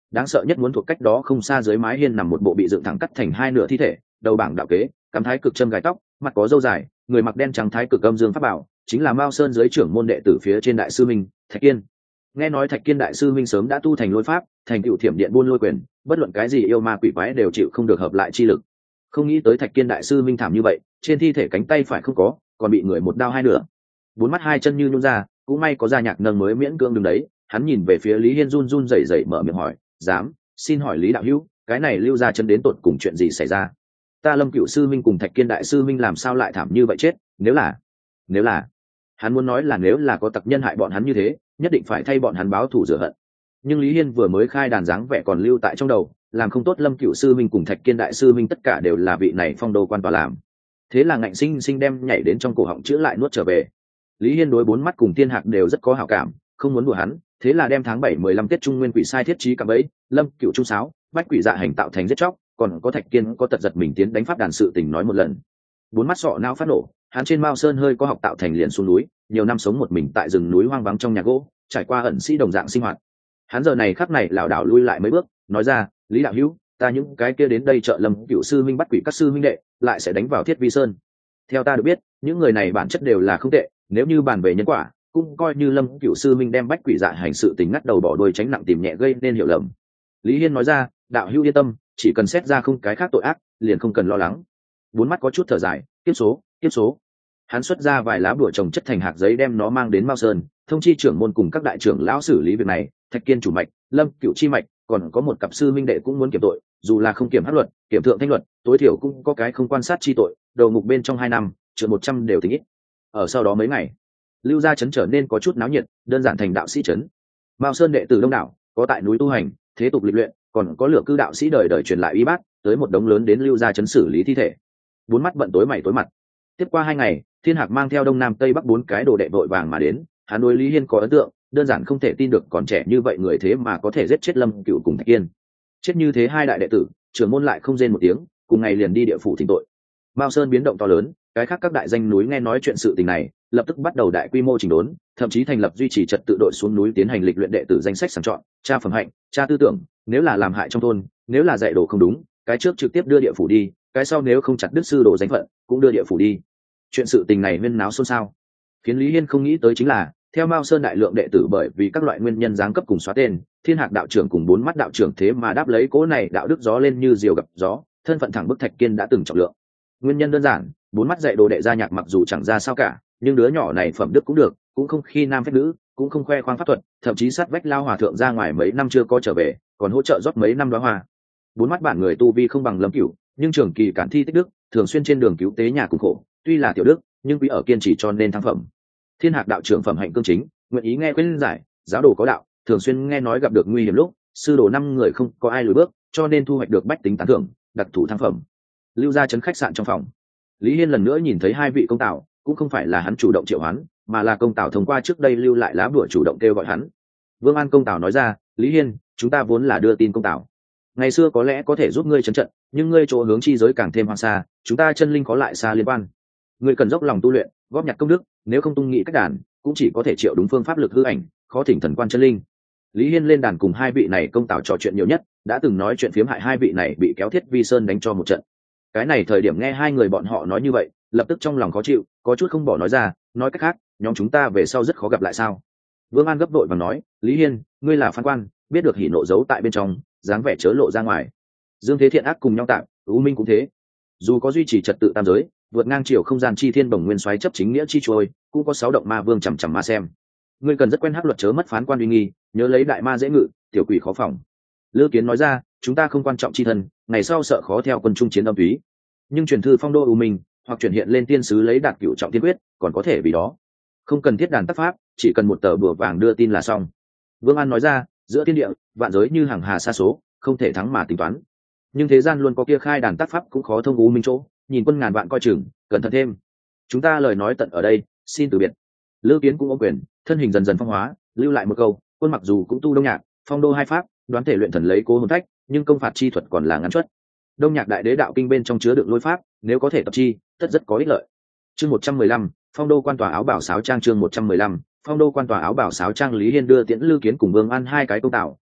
[SPEAKER 1] đáng sợ nhất muốn thuộc cách đó không xa dưới mái hiên nằm một bộ bị dựng thẳng cắt thành hai nửa thi thể, đầu bảng đạo kế, cắm thái cực châm gài tóc, mặt có râu dài, người mặc đen trắng thái cực âm dương pháp bảo, chính là Mao Sơn dưới trưởng môn đệ tử phía trên đại sư minh Thạch Kiên. Nghe nói Thạch Kiên đại sư minh sớm đã tu thành lôi pháp, thành tựu thiểm điện buôn lôi quyền, bất luận cái gì yêu ma quỷ quái đều chịu không được hợp lại chi lực. Không nghĩ tới Thạch Kiên đại sư minh thảm như vậy, trên thi thể cánh tay phải không có, còn bị người một đao hai nửa, bốn mắt hai chân như nhún ra, cũng may có gia nhạc nâng mới miễn cưỡng đứng đấy. Hắn nhìn về phía Lý Hiên run run rẩy rẩy mở miệng hỏi, dám, xin hỏi Lý đạo hữu, cái này Lưu gia chân đến tột cùng chuyện gì xảy ra? Ta Lâm Cửu sư minh cùng Thạch Kiên đại sư minh làm sao lại thảm như vậy chết? Nếu là hắn muốn nói là nếu là có tặc nhân hại bọn hắn như thế, nhất định phải thay bọn hắn báo thù rửa hận. Nhưng Lý Hiên vừa mới khai đàn dáng vẻ còn lưu tại trong đầu, làm không tốt Lâm Cửu sư minh cùng Thạch Kiên đại sư minh tất cả đều là vị này phong đô quan tòa làm. Thế là ngạnh sinh sinh đem nhảy đến trong cổ họng chữa lại nuốt trở về. Lý Hiên đối bốn mắt cùng Thiên Hạc đều rất có hảo cảm, không muốn đùa hắn, thế là đem tháng 7-15 Tết Trung Nguyên quỷ sai thiết trí cả bẫy, Lâm Cửu trung sáo, bách quỷ dạ hành tạo thành giết chóc, còn có Thạch Kiên có tật giật mình tiến đánh pháp đàn sự tình nói một lần. Bốn mắt sọ não phát nổ, hắn trên Mao Sơn hơi có học tạo thành liền xuống núi, nhiều năm sống một mình tại rừng núi hoang vắng trong nhà gỗ, trải qua ẩn sĩ đồng dạng sinh hoạt. Hắn giờ này khắc này lảo đảo lui lại mấy bước, nói ra, Lý đạo hữu, ta những cái kia đến đây trợ Lâm Cửu sư minh bắt quỷ các sư minh đệ, lại sẽ đánh vào Thiết Vi Sơn. Theo ta được biết, những người này bản chất đều là không tệ, nếu như bàn về nhân quả, cũng coi như Lâm Cửu sư minh đem bách quỷ dạ hành sự tình ngắt đầu bỏ đuôi tránh nặng tìm nhẹ gây nên hiểu lầm. Lý Hiên nói ra, đạo hữu yên tâm, chỉ cần xét ra không cái khác tội ác, liền không cần lo lắng. Bốn mắt có chút thở dài, kiếp số. Hắn xuất ra vài lá bùa trồng chất thành hạt giấy đem nó mang đến Mao Sơn, thông chi trưởng môn cùng các đại trưởng lão xử lý việc này. Thạch Kiên chủ mạch, Lâm Cửu chi mạch, còn có một cặp sư minh đệ cũng muốn kiểm tội, dù là không kiểm hắc luật, kiểm thượng thanh luật, tối thiểu cũng có cái không quan sát chi tội, đầu ngục bên trong 2 năm, trừ 100 đều tính ít. Ở sau đó mấy ngày, Lưu gia trấn trở nên có chút náo nhiệt, đơn giản thành đạo sĩ trấn. Mao Sơn đệ tử đông đảo, có tại núi tu hành, thế tục lịch luyện, còn có lửa cư đạo sĩ đời đời truyền lại y bác, tới một đống lớn đến Lưu gia trấn xử lý thi thể. Bốn mắt bận tối mày tối mặt. Tiếp qua 2 ngày, Thiên Hạc mang theo đông nam tây bắc 4 cái đồ đệ vội vàng mà đến. Hắn đối Lý Hiên có ấn tượng, đơn giản không thể tin được còn trẻ như vậy người thế mà có thể giết chết Lâm Cửu cùng Thạch Kiên. Chết như thế 2 đại đệ tử, trưởng môn lại không rên một tiếng, cùng ngày liền đi địa phủ thỉnh tội. Mao Sơn biến động to lớn, cái khác các đại danh núi nghe nói chuyện sự tình này, lập tức bắt đầu đại quy mô chỉnh đốn, thậm chí thành lập duy trì trật tự đội xuống núi tiến hành lịch luyện đệ tử danh sách sàng chọn, tra phẩm hạnh, tra tư tưởng, nếu là làm hại trong thôn, nếu là dạy đồ không đúng, cái trước trực tiếp đưa địa phủ đi, cái sau nếu không chặt đứt sư đồ danh phận, cũng đưa địa phủ đi. Chuyện sự tình này huyên náo xôn xao. Khiến Lý Hiên không nghĩ tới chính là, theo Mao Sơn đại lượng đệ tử bởi vì các loại nguyên nhân giáng cấp cùng xóa tên, Thiên Hạc đạo trưởng cùng 4 mắt đạo trưởng thế mà đáp lấy cố này đạo đức gió lên như diều gặp gió, thân phận thẳng bức Thạch Kiên đã từng trọng lượng. Nguyên nhân đơn giản, 4 mắt dạy đồ đệ gia nhạc mặc dù chẳng ra sao cả, nhưng đứa nhỏ này phẩm đức cũng được, cũng không khi nam phép nữ, cũng không khoe khoang pháp thuật, thậm chí sát vách lao hòa thượng ra ngoài mấy năm chưa có trở về, còn hỗ trợ rót mấy năm đóa hoa. 4 mắt bản người tu vi không bằng Lâm Cửu, nhưng trường kỳ cản thi tích đức, thường xuyên trên đường cứu tế nhà cùng khổ, tuy là tiểu đức, nhưng quý ở kiên trì cho nên thăng phẩm. Thiên Hạc đạo trưởng phẩm hạnh cương chính, nguyện ý nghe khuyên giải, giáo đồ có đạo, thường xuyên nghe nói gặp được nguy hiểm lúc, sư đồ 5 người không có ai lùi bước, cho nên thu hoạch được bách tính tán thưởng, đặc thù thăng phẩm. Lưu gia trấn khách sạn trong phòng, Lý Hiên lần nữa nhìn thấy 2 vị công tào, cũng không phải là hắn chủ động triệu hoán, mà là công tào thông qua trước đây lưu lại lá bùa chủ động kêu gọi hắn. Vương An công tào nói ra, Lý Hiên, chúng ta vốn là đưa tin công tào, ngày xưa có lẽ có thể giúp ngươi trấn trận, nhưng ngươi chỗ hướng chi giới càng thêm hoang xa, chúng ta chân linh có lại xa liên quan. Ngươi cần dốc lòng tu luyện, góp nhặt công đức, nếu không tung nghị cách đàn, cũng chỉ có thể triệu đúng phương pháp lực hư ảnh, khó thỉnh thần quan chân linh. Lý Hiên lên đàn cùng 2 vị này công tào trò chuyện nhiều nhất, đã từng nói chuyện phiếm hại 2 vị này bị kéo Thiết Vi Sơn đánh cho một trận. Cái này thời điểm nghe 2 người bọn họ nói như vậy, lập tức trong lòng khó chịu, có chút không bỏ nói ra, nói cách khác, nhóm chúng ta về sau rất khó gặp lại sao? Vương An gấp vội và nói, Lý Hiên, ngươi là phán quan, biết được hỉ nộ giấu tại bên trong, dáng vẻ chớ lộ ra ngoài. Dương thế thiện ác cùng nhau tạm, U Minh cũng thế. Dù có duy trì trật tự tam giới, vượt ngang chiều không gian chi thiên bổng nguyên xoáy chấp chính nghĩa chi trôi, cũng có 6 động ma vương chằm chằm ma xem. Ngươi cần rất quen hắc luật chớ mất phán quan uy nghi, nhớ lấy đại ma dễ ngự, tiểu quỷ khó phòng. Lư Kiến nói ra, chúng ta không quan trọng chi thân, ngày sau sợ khó theo quân trung chiến âm túy. Nhưng truyền thư phong đô U Minh, hoặc chuyển hiện lên tiên sứ lấy đạt cửu trọng tiên quyết, còn có thể vì đó. Không cần thiết đàn tác pháp, chỉ cần một tờ bùa vàng đưa tin là xong. Vương An nói ra, giữa thiên địa, vạn giới như hàng hà xa số, không thể thắng mà tính toán. Nhưng thế gian luôn có kia khai đàn tác pháp cũng khó thông U Minh chỗ, nhìn quân ngàn vạn coi chừng, cẩn thận thêm. Chúng ta lời nói tận ở đây, xin từ biệt. Lư Kiến cũng ôm quyền, thân hình dần dần phong hóa, lưu lại một câu, quân mặc dù cũng tu đông nhạc, phong đô 2 pháp, đoán thể luyện thần lấy cố hồn thách, nhưng công phạt chi thuật còn là ngắn chuất. Đông nhạc đại đế đạo kinh bên trong chứa đựng lôi pháp, nếu có thể tập chi, tất rất có ích lợi. Chương 115, phong đô quan tòa áo bảo sáo trang chương 115, phong đô quan tòa áo bảo sáo trang. Lý Hiên đưa tiễn Lư Kiến cùng Vương An 2 cái công tạo,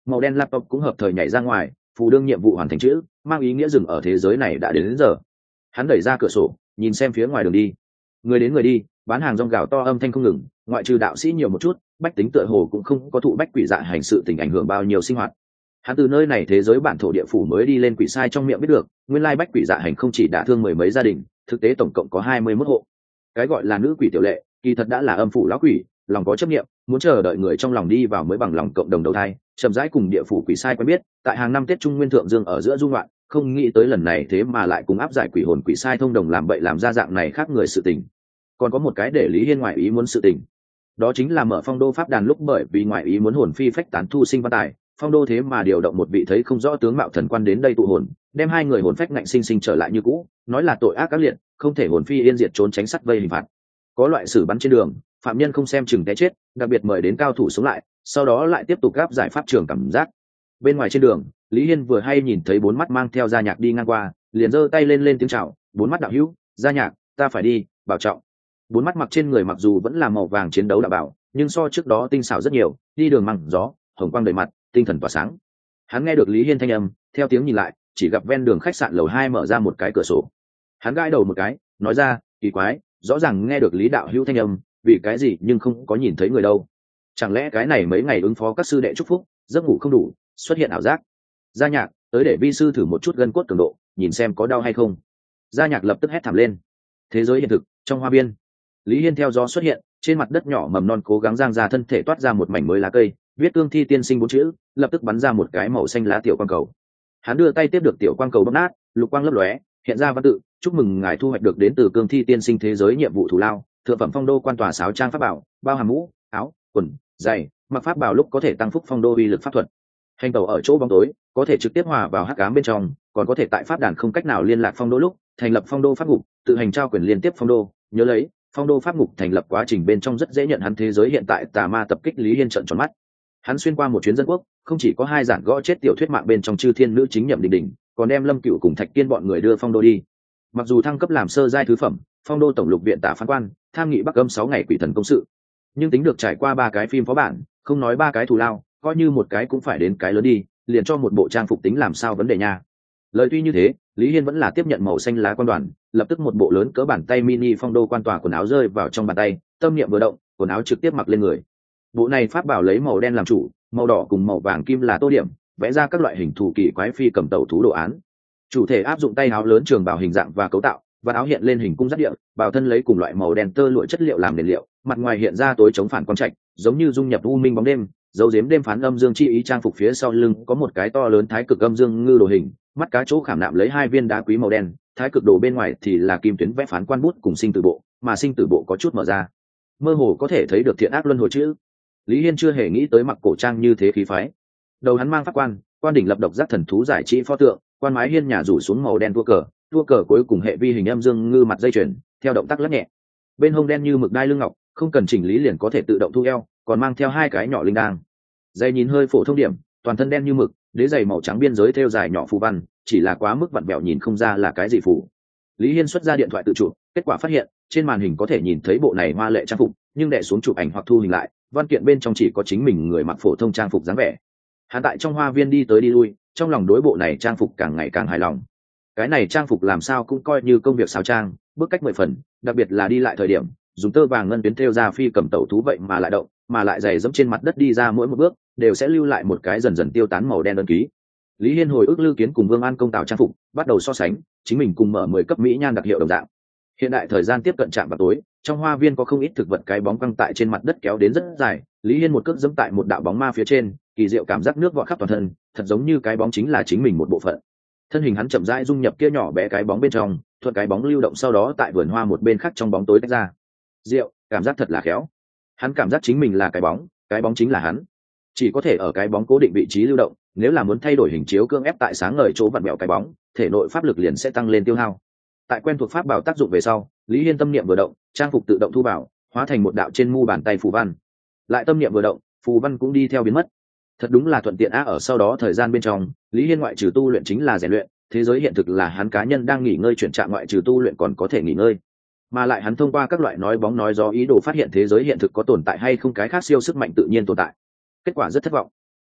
[SPEAKER 1] Màu đen laptop cũng hợp thời nhảy ra ngoài, phù đương nhiệm vụ hoàn thành chữ, mang ý nghĩa dừng ở thế giới này đã đến giờ. Hắn đẩy ra cửa sổ, nhìn xem phía ngoài đường đi. Người đến người đi, bán hàng rong gào to âm thanh không ngừng, ngoại trừ đạo sĩ nhiều một chút, bách tính tựa hồ cũng không có thụ bách quỷ dạ hành sự tình ảnh hưởng bao nhiêu sinh hoạt. Hắn từ nơi này thế giới bản thổ địa phủ mới đi lên quỷ sai trong miệng biết được, nguyên lai bách quỷ dạ hành không chỉ đả thương mười mấy gia đình, thực tế tổng cộng có 21 hộ. Cái gọi là nữ quỷ tiểu lệ, kỳ thật đã là âm phủ lão quỷ, lòng có chấp niệm, muốn chờ đợi người trong lòng đi vào mới bằng lòng cộng đồng đầu thai, chậm rãi cùng địa phủ quỷ sai quen biết, tại hàng năm Tết Trung Nguyên thượng dương ở giữa dung loạn, không nghĩ tới lần này thế mà lại cùng áp giải quỷ hồn quỷ sai thông đồng làm bậy làm ra dạng này khác người sự tình. Còn có một cái để Lý Hiên ngoại ý muốn sự tình, đó chính là mở phong đô pháp đàn lúc bởi vì ngoại ý muốn hồn phi phách tán thu sinh văn tài, phong đô thế mà điều động một vị thấy không rõ tướng mạo thần quan đến đây tụ hồn, đem hai người hồn phách ngạnh sinh sinh trở lại như cũ, nói là tội ác các liệt, không thể hồn phi yên diệt trốn tránh sắt vây hình phạt. Có loại xử bắn trên đường, phạm nhân không xem chừng té chết, đặc biệt mời đến cao thủ sống lại, sau đó lại tiếp tục gáp giải pháp trường cảm giác. Bên ngoài trên đường, Lý Hiên vừa hay nhìn thấy bốn mắt mang theo Gia Nhạc đi ngang qua, liền giơ tay lên tiếng chào, "Bốn mắt đạo hữu, Gia Nhạc, ta phải đi, bảo trọng." Bốn mắt mặc trên người mặc dù vẫn là màu vàng chiến đấu đạo bảo, nhưng so trước đó tinh xảo rất nhiều, đi đường măng gió, hồng quang đầy mặt, tinh thần tỏa sáng. Hắn nghe được Lý Hiên thanh âm, theo tiếng nhìn lại, chỉ gặp ven đường khách sạn lầu 2 mở ra một cái cửa sổ. Hắn gãi đầu một cái, nói ra, "Kỳ quái, rõ ràng nghe được Lý đạo hữu thanh âm, vì cái gì nhưng không có nhìn thấy người đâu? Chẳng lẽ cái này mấy ngày ứng phó các sư đệ chúc phúc, giấc ngủ không đủ, xuất hiện ảo giác?" Gia Nhạc, tới để vi sư thử một chút gân cốt cường độ, nhìn xem có đau hay không. Gia Nhạc lập tức hét thảm lên. Thế giới hiện thực, trong hoa viên, Lý Hiên theo gió xuất hiện, trên mặt đất nhỏ mầm non cố gắng giang ra thân thể toát ra một mảnh mới lá cây, viết cương thi tiên sinh 4 chữ, lập tức bắn ra một cái màu xanh lá tiểu quang cầu. Hắn đưa tay tiếp được tiểu quang cầu bóc nát, lục quang lấp lóe, hiện ra văn tự, "Chúc mừng ngài thu hoạch được đến từ cương thi tiên sinh thế giới nhiệm vụ thù lao, thượng phẩm phong đô quan tòa sáo trang pháp bảo, bao hàm mũ, áo, quần, giày, mặc pháp bảo lúc có thể tăng phúc phong đô uy lực pháp thuật. Hành tẩu ở chỗ bóng tối, có thể trực tiếp hòa vào hắc ám bên trong, còn có thể tại pháp đàn không cách nào liên lạc phong đô lúc, thành lập phong đô pháp ngục, tự hành trao quyền liên tiếp phong đô, nhớ lấy, phong đô pháp ngục thành lập quá trình bên trong rất dễ nhận hắn thế giới hiện tại tà ma tập kích." Lý Hiên trợn tròn mắt. Hắn xuyên qua một chuyến dân quốc, không chỉ có 2 giản gõ chết tiểu thuyết mạng bên trong chư thiên nữ chính Nhậm Đình Đình, còn đem Lâm Cựu cùng Thạch Kiên bọn người đưa phong đô đi. Mặc dù thăng cấp làm sơ giai thứ phẩm, phong đô tổng lục viện tả phán quan, tham nghị Bắc Âm 6 ngày quỷ thần công sự, nhưng tính được trải qua 3 cái phim phó bản, không nói 3 cái thù lao, coi như một cái cũng phải đến cái lớn đi, liền cho một bộ trang phục tính làm sao vấn đề nha. Lời tuy như thế, Lý Hiên vẫn là tiếp nhận màu xanh lá quan đoàn, lập tức một bộ lớn cỡ bàn tay mini phong đô quan tòa quần áo rơi vào trong bàn tay, tâm niệm vừa động, quần áo trực tiếp mặc lên người. Bộ này pháp bảo lấy màu đen làm chủ, màu đỏ cùng màu vàng kim là tô điểm, vẽ ra các loại hình thù kỳ quái phi cầm tẩu thú đồ án. Chủ thể áp dụng tay áo lớn trường bảo hình dạng và cấu tạo, và áo hiện lên hình cung rất địa, bảo thân lấy cùng loại màu đen tơ lụa chất liệu làm nền liệu, mặt ngoài hiện ra tối chống phản quang trạch, giống như dung nhập u minh bóng đêm, dấu giếm đêm phán âm dương chi ý. Trang phục phía sau lưng có một cái to lớn thái cực âm dương ngư đồ hình, mắt cá chỗ khảm nạm lấy 2 viên đá quý màu đen, thái cực đồ bên ngoài thì là kim tuyến vẽ phán quan bút cùng sinh tử bộ, mà sinh tử bộ có chút mở ra, mơ hồ có thể thấy được thiện ác luân hồi chữ. Lý Hiên chưa hề nghĩ tới mặc cổ trang như thế khí phái. Đầu hắn mang pháp quan, quan đỉnh lập độc giác thần thú giải trí pho tượng, quan mái hiên nhà rủ xuống màu đen tua cờ cuối cùng hệ vi hình âm dương ngư mặt dây chuyền, theo động tác lắc nhẹ. Bên hông đen như mực đai lưng ngọc, không cần chỉnh lý liền có thể tự động thu eo, còn mang theo 2 cái nhỏ linh đang. Dây nhìn hơi phổ thông điểm, toàn thân đen như mực, đế giày màu trắng biên giới thêu dài nhỏ phù văn, chỉ là quá mức vặn vẹo nhìn không ra là cái gì phù. Lý Hiên xuất ra điện thoại tự chụp, kết quả phát hiện trên màn hình có thể nhìn thấy bộ này hoa lệ trang phục, nhưng đè xuống chụp ảnh hoặc thu hình lại, văn kiện bên trong chỉ có chính mình người mặc phổ thông trang phục dáng vẻ. Hắn tại trong hoa viên đi tới đi lui, trong lòng đối bộ này trang phục càng ngày càng hài lòng. Cái này trang phục làm sao cũng coi như công việc sáo trang, bước cách 10 phần, đặc biệt là đi lại thời điểm, dùng tơ vàng ngân tuyến thêu ra phi cầm tẩu thú vậy mà lại động, mà lại giày dẫm trên mặt đất đi ra mỗi một bước, đều sẽ lưu lại một cái dần dần tiêu tán màu đen ấn ký. Lý Hiên hồi ức Lư Kiến cùng Vương An công tạo trang phục, bắt đầu so sánh, chính mình cùng mở 10 cấp mỹ nhan đặc hiệu đồng dạng. Hiện đại thời gian tiếp cận trạm vào tối, trong hoa viên có không ít thực vật cái bóng căng tại trên mặt đất kéo đến rất dài, Lý Hiên một cước dẫm tại một đạo bóng ma phía trên, kỳ diệu cảm giác nước vọt khắp toàn thân, thật giống như cái bóng chính là chính mình một bộ phận. Thân hình hắn chậm rãi dung nhập kia nhỏ bé cái bóng bên trong, thuận cái bóng lưu động sau đó tại vườn hoa một bên khác trong bóng tối tách ra. Diệu, cảm giác thật là khéo. Hắn cảm giác chính mình là cái bóng chính là hắn. Chỉ có thể ở cái bóng cố định vị trí lưu động, nếu là muốn thay đổi hình chiếu cưỡng ép tại sáng ngời chỗ vặn mẹo cái bóng, thể nội pháp lực liền sẽ tăng lên tiêu hao. Tại quen thuộc pháp bảo tác dụng về sau, Lý Hiên tâm niệm vừa động, trang phục tự động thu bảo, hóa thành một đạo trên mu bàn tay phù văn. Lại tâm niệm vừa động, phù văn cũng đi theo biến mất. Thật đúng là thuận tiện á. Ở sau đó thời gian bên trong, Lý Hiên ngoại trừ tu luyện chính là rèn luyện, thế giới hiện thực là hắn cá nhân đang nghỉ ngơi, chuyển trạng ngoại trừ tu luyện còn có thể nghỉ ngơi. Mà lại hắn thông qua các loại nói bóng nói gió ý đồ phát hiện thế giới hiện thực có tồn tại hay không cái khác siêu sức mạnh tự nhiên tồn tại. Kết quả rất thất vọng.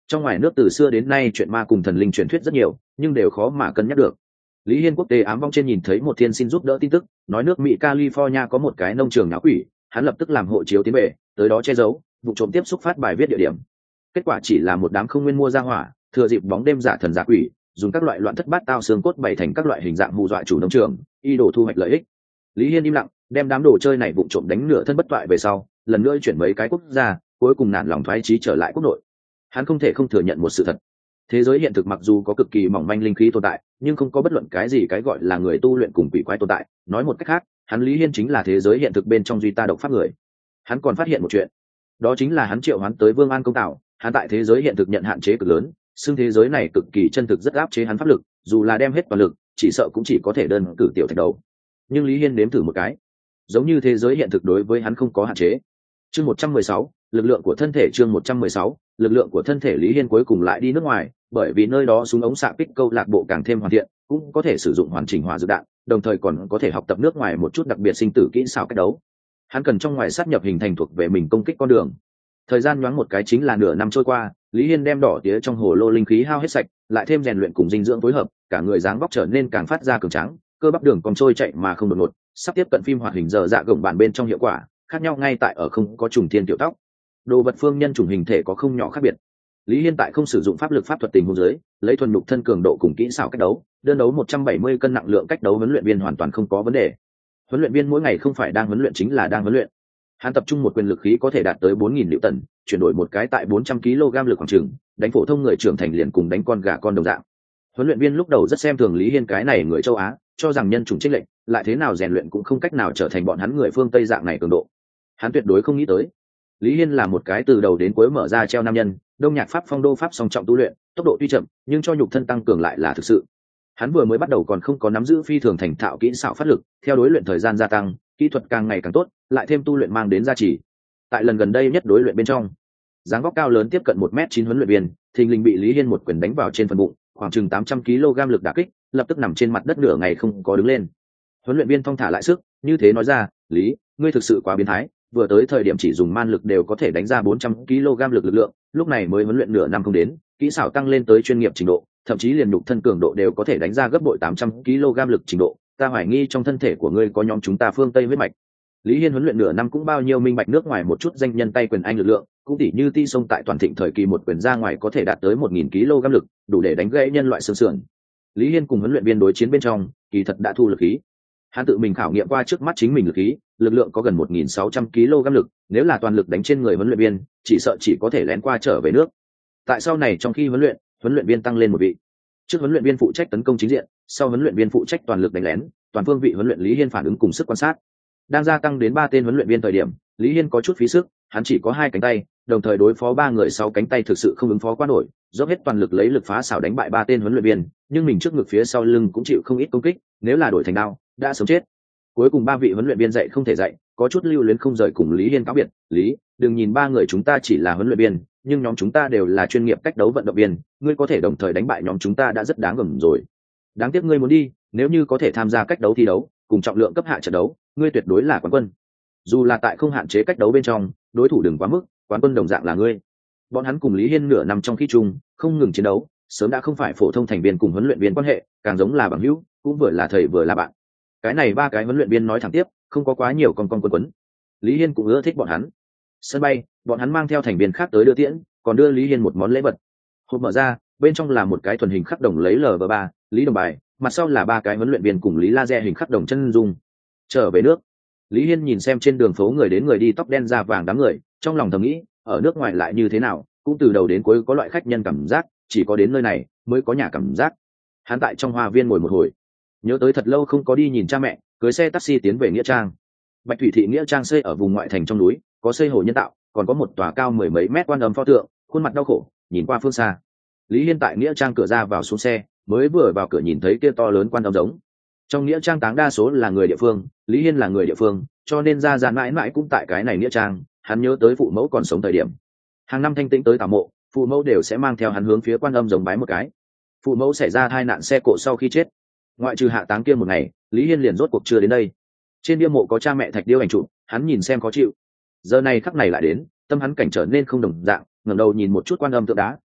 [SPEAKER 1] Trong ngoài nước từ xưa đến nay chuyện ma cùng thần linh truyền thuyết rất nhiều, nhưng đều khó mà cân nhắc được. Lý Hiên quốc tế ám vong trên nhìn thấy một thiên xin giúp đỡ tin tức, nói nước Mỹ California có một cái nông trường náo quỷ, hắn lập tức làm hộ chiếu tiến về, tới đó che giấu, vụ trộm tiếp xúc phát bài viết địa điểm. Kết quả chỉ là một đám không nguyên mua ra hỏa, thừa dịp bóng đêm giả thần giả quỷ, dùng các loại loạn thất bát tao xương cốt bày thành các loại hình dạng hù dọa chủ nông trường, y đồ thu hoạch lợi ích. Lý Hiên im lặng, đem đám đồ chơi này vụ trộm đánh nửa thân bất toại về sau, lần nữa chuyển mấy cái quốc gia, cuối cùng nản lòng thoái chí trở lại quốc nội. Hắn không thể không thừa nhận một sự thật. Thế giới hiện thực mặc dù có cực kỳ mỏng manh linh khí tồn tại, nhưng không có bất luận cái gì cái gọi là người tu luyện cùng quỷ quái tồn tại. Nói một cách khác, hắn Lý Hiên chính là thế giới hiện thực bên trong duy ta độc pháp người. Hắn còn phát hiện một chuyện, đó chính là hắn triệu hoán tới Vương An công tạo, hắn tại thế giới hiện thực nhận hạn chế cực lớn, xương thế giới này cực kỳ chân thực rất áp chế hắn pháp lực, dù là đem hết toàn lực, chỉ sợ cũng chỉ có thể đơn cử tiểu thạch đầu. Nhưng Lý Hiên nếm thử một cái, giống như thế giới hiện thực đối với hắn không có hạn chế. Chương 116, lực lượng của thân thể. Chương 116, lực lượng của thân thể. Lý Hiên cuối cùng lại đi nước ngoài, bởi vì nơi đó súng ống xạ kích câu lạc bộ càng thêm hoàn thiện, cũng có thể sử dụng hoàn chỉnh hỏa dược đạn, đồng thời còn có thể học tập nước ngoài một chút đặc biệt sinh tử kỹ xảo cách đấu. Hắn cần trong ngoài sát nhập hình thành thuộc về mình công kích con đường. Thời gian nhoáng một cái chính là nửa năm trôi qua, Lý Hiên đem đỏ tía trong hồ lô linh khí hao hết sạch, lại thêm rèn luyện cùng dinh dưỡng phối hợp, cả người dáng vóc trở nên càng phát ra cường tráng, cơ bắp đường còn trôi chạy mà không đột ngột, sắp tiếp cận phim hoạt hình giờ dạ gồng bản bên trong hiệu quả, khác nhau ngay tại ở không có trùng thiên tiểu tóc. Đồ vật phương nhân chủng hình thể có không nhỏ khác biệt. Lý Hiên tại không sử dụng pháp lực pháp thuật tình huống dưới, lấy thuần nhục thân cường độ cùng kỹ xảo cách đấu, đơn đấu 170 cân nặng lượng cách đấu huấn luyện viên hoàn toàn không có vấn đề. Huấn luyện viên mỗi ngày không phải đang huấn luyện chính là đang huấn luyện. Hắn tập trung một quyền lực khí có thể đạt tới 4000 newton tần, chuyển đổi một cái tại 400 kg lực khoảng chừng, đánh phổ thông người trưởng thành liền cùng đánh con gà con đồng dạng. Huấn luyện viên lúc đầu rất xem thường Lý Hiên cái này người châu Á, cho rằng nhân chủng chênh lệch, lại thế nào rèn luyện cũng không cách nào trở thành bọn hắn người phương Tây dạng này cường độ. Hắn tuyệt đối không nghĩ tới, Lý Hiên là một cái từ đầu đến cuối mở ra treo nam nhân, đông nhạc pháp phong đô pháp song trọng tu luyện, tốc độ tuy chậm, nhưng cho nhục thân tăng cường lại là thực sự. Hắn vừa mới bắt đầu còn không có nắm giữ phi thường thành thạo kỹ xảo phát lực, theo đối luyện thời gian gia tăng, kỹ thuật càng ngày càng tốt, lại thêm tu luyện mang đến gia trì. Tại lần gần đây nhất đối luyện bên trong, dáng vóc cao lớn tiếp cận 1m9 huấn luyện viên, thình lình bị Lý Hiên một quyền đánh vào trên phần bụng, khoảng chừng 800 kg lực đả kích, lập tức nằm trên mặt đất nửa ngày không có đứng lên. Huấn luyện viên thong thả lại sức, như thế nói ra, "Lý, ngươi thực sự quá biến thái, vừa tới thời điểm chỉ dùng man lực đều có thể đánh ra 400 kg lực lực lượng, lúc này mới huấn luyện nửa năm không đến, kỹ xảo tăng lên tới chuyên nghiệp trình độ, thậm chí liền nhục thân cường độ đều có thể đánh ra gấp bội 800 kg lực trình độ, ta hoài nghi trong thân thể của ngươi có nhóm chúng ta phương Tây huyết mạch." Lý Hiên huấn luyện nửa năm cũng bao nhiêu minh bạch nước ngoài một chút danh nhân tay quyền anh lực lượng, cũng tỉ như Ti Sông tại toàn thịnh thời kỳ một quyền ra ngoài có thể đạt tới 1000 kg lực, đủ để đánh gãy nhân loại xương sườn. Lý Hiên cùng huấn luyện viên đối chiến bên trong, kỳ thật đã thu lực khí. Hắn tự mình khảo nghiệm qua trước mắt chính mình lực khí, lực lượng có gần 1600 kg lực, nếu là toàn lực đánh trên người huấn luyện viên, chỉ sợ chỉ có thể lén qua trở về nước. Tại sau này trong khi huấn luyện viên tăng lên một vị. Trước huấn luyện viên phụ trách tấn công chính diện, sau huấn luyện viên phụ trách toàn lực đánh lén, toàn phương vị huấn luyện Lý Hiên phản ứng cùng sức quan sát. Đang gia tăng đến 3 tên huấn luyện viên thời điểm, Lý Hiên có chút phí sức, hắn chỉ có 2 cánh tay, đồng thời đối phó 3 người 6 cánh tay thực sự không ứng phó quá nổi, dốc hết toàn lực lấy lực phá xảo đánh bại 3 tên huấn luyện viên, nhưng mình trước ngực phía sau lưng cũng chịu không ít công kích, nếu là đổi thành đao, đã sớm chết. Cuối cùng 3 vị huấn luyện viên dạy không thể dạy, có chút lưu luyến không rời cùng Lý Hiên cáo biệt, "Lý, đừng nhìn 3 người chúng ta chỉ là huấn luyện viên, nhưng nhóm chúng ta đều là chuyên nghiệp cách đấu vận động viên, ngươi có thể đồng thời đánh bại nhóm chúng ta đã rất đáng gờm rồi. Đáng tiếc ngươi muốn đi, nếu như có thể tham gia cách đấu thi đấu, cùng trọng lượng cấp hạ trận đấu, ngươi tuyệt đối là quán quân. Dù là tại không hạn chế cách đấu bên trong, đối thủ đừng quá mức, quán quân đồng dạng là ngươi." Bọn hắn cùng Lý Hiên nửa năm trong khi chung, không ngừng chiến đấu, sớm đã không phải phổ thông thành viên cùng huấn luyện viên quan hệ, càng giống là bằng hữu, cũng vừa là thầy vừa là bạn. Cái này 3 cái huấn luyện viên nói thẳng tiếp, không có quá nhiều con quấn. Lý Hiên cũng ưa thích bọn hắn. Sân bay, bọn hắn mang theo thành viên khác tới đưa tiễn, còn đưa Lý Hiên một món lễ vật. Hộp mở ra, bên trong là một cái thuần hình khắc đồng lấy LV3, Lý đồng bài, mặt sau là 3 cái huấn luyện viên cùng Lý laser hình khắc đồng chân dung. Trở về nước, Lý Hiên nhìn xem trên đường phố người đến người đi tóc đen da vàng đám người, trong lòng thầm nghĩ, ở nước ngoài lại như thế nào, cũng từ đầu đến cuối có loại khách nhân cảm giác, chỉ có đến nơi này mới có nhà cảm giác. Hắn tại trong hoa viên ngồi một hồi, nhớ tới thật lâu không có đi nhìn cha mẹ, cưới xe taxi tiến về nghĩa trang. Bạch Thủy thị nghĩa trang xây ở vùng ngoại thành trong núi, có xây hồ nhân tạo, còn có một tòa cao 10 mấy mét quan âm pho tượng, khuôn mặt đau khổ, nhìn qua phương xa. Lý Hiên tại nghĩa trang cửa ra vào xuống xe, mới vừa vào cửa nhìn thấy kia to lớn quan âm giống. Trong nghĩa trang táng đa số là người địa phương, Lý Hiên là người địa phương, cho nên ra mãi mãi cũng tại cái này nghĩa trang. Hắn nhớ tới phụ mẫu còn sống thời điểm, hàng năm thanh tĩnh tới tảo mộ, phụ mẫu đều sẽ mang theo hắn hướng phía quan âm giống bái một cái. Phụ mẫu xảy ra tai nạn xe cộ sau khi chết, ngoại trừ hạ táng kia một ngày, Lý Hiên liền rốt cuộc chưa đến đây. Trên bia mộ có cha mẹ thạch điêu ảnh chụp, hắn nhìn xem khó chịu. Giờ này khắc này lại đến, tâm hắn cảnh trở nên không đồng dạng, ngẩng đầu nhìn một chút quan âm tượng đá,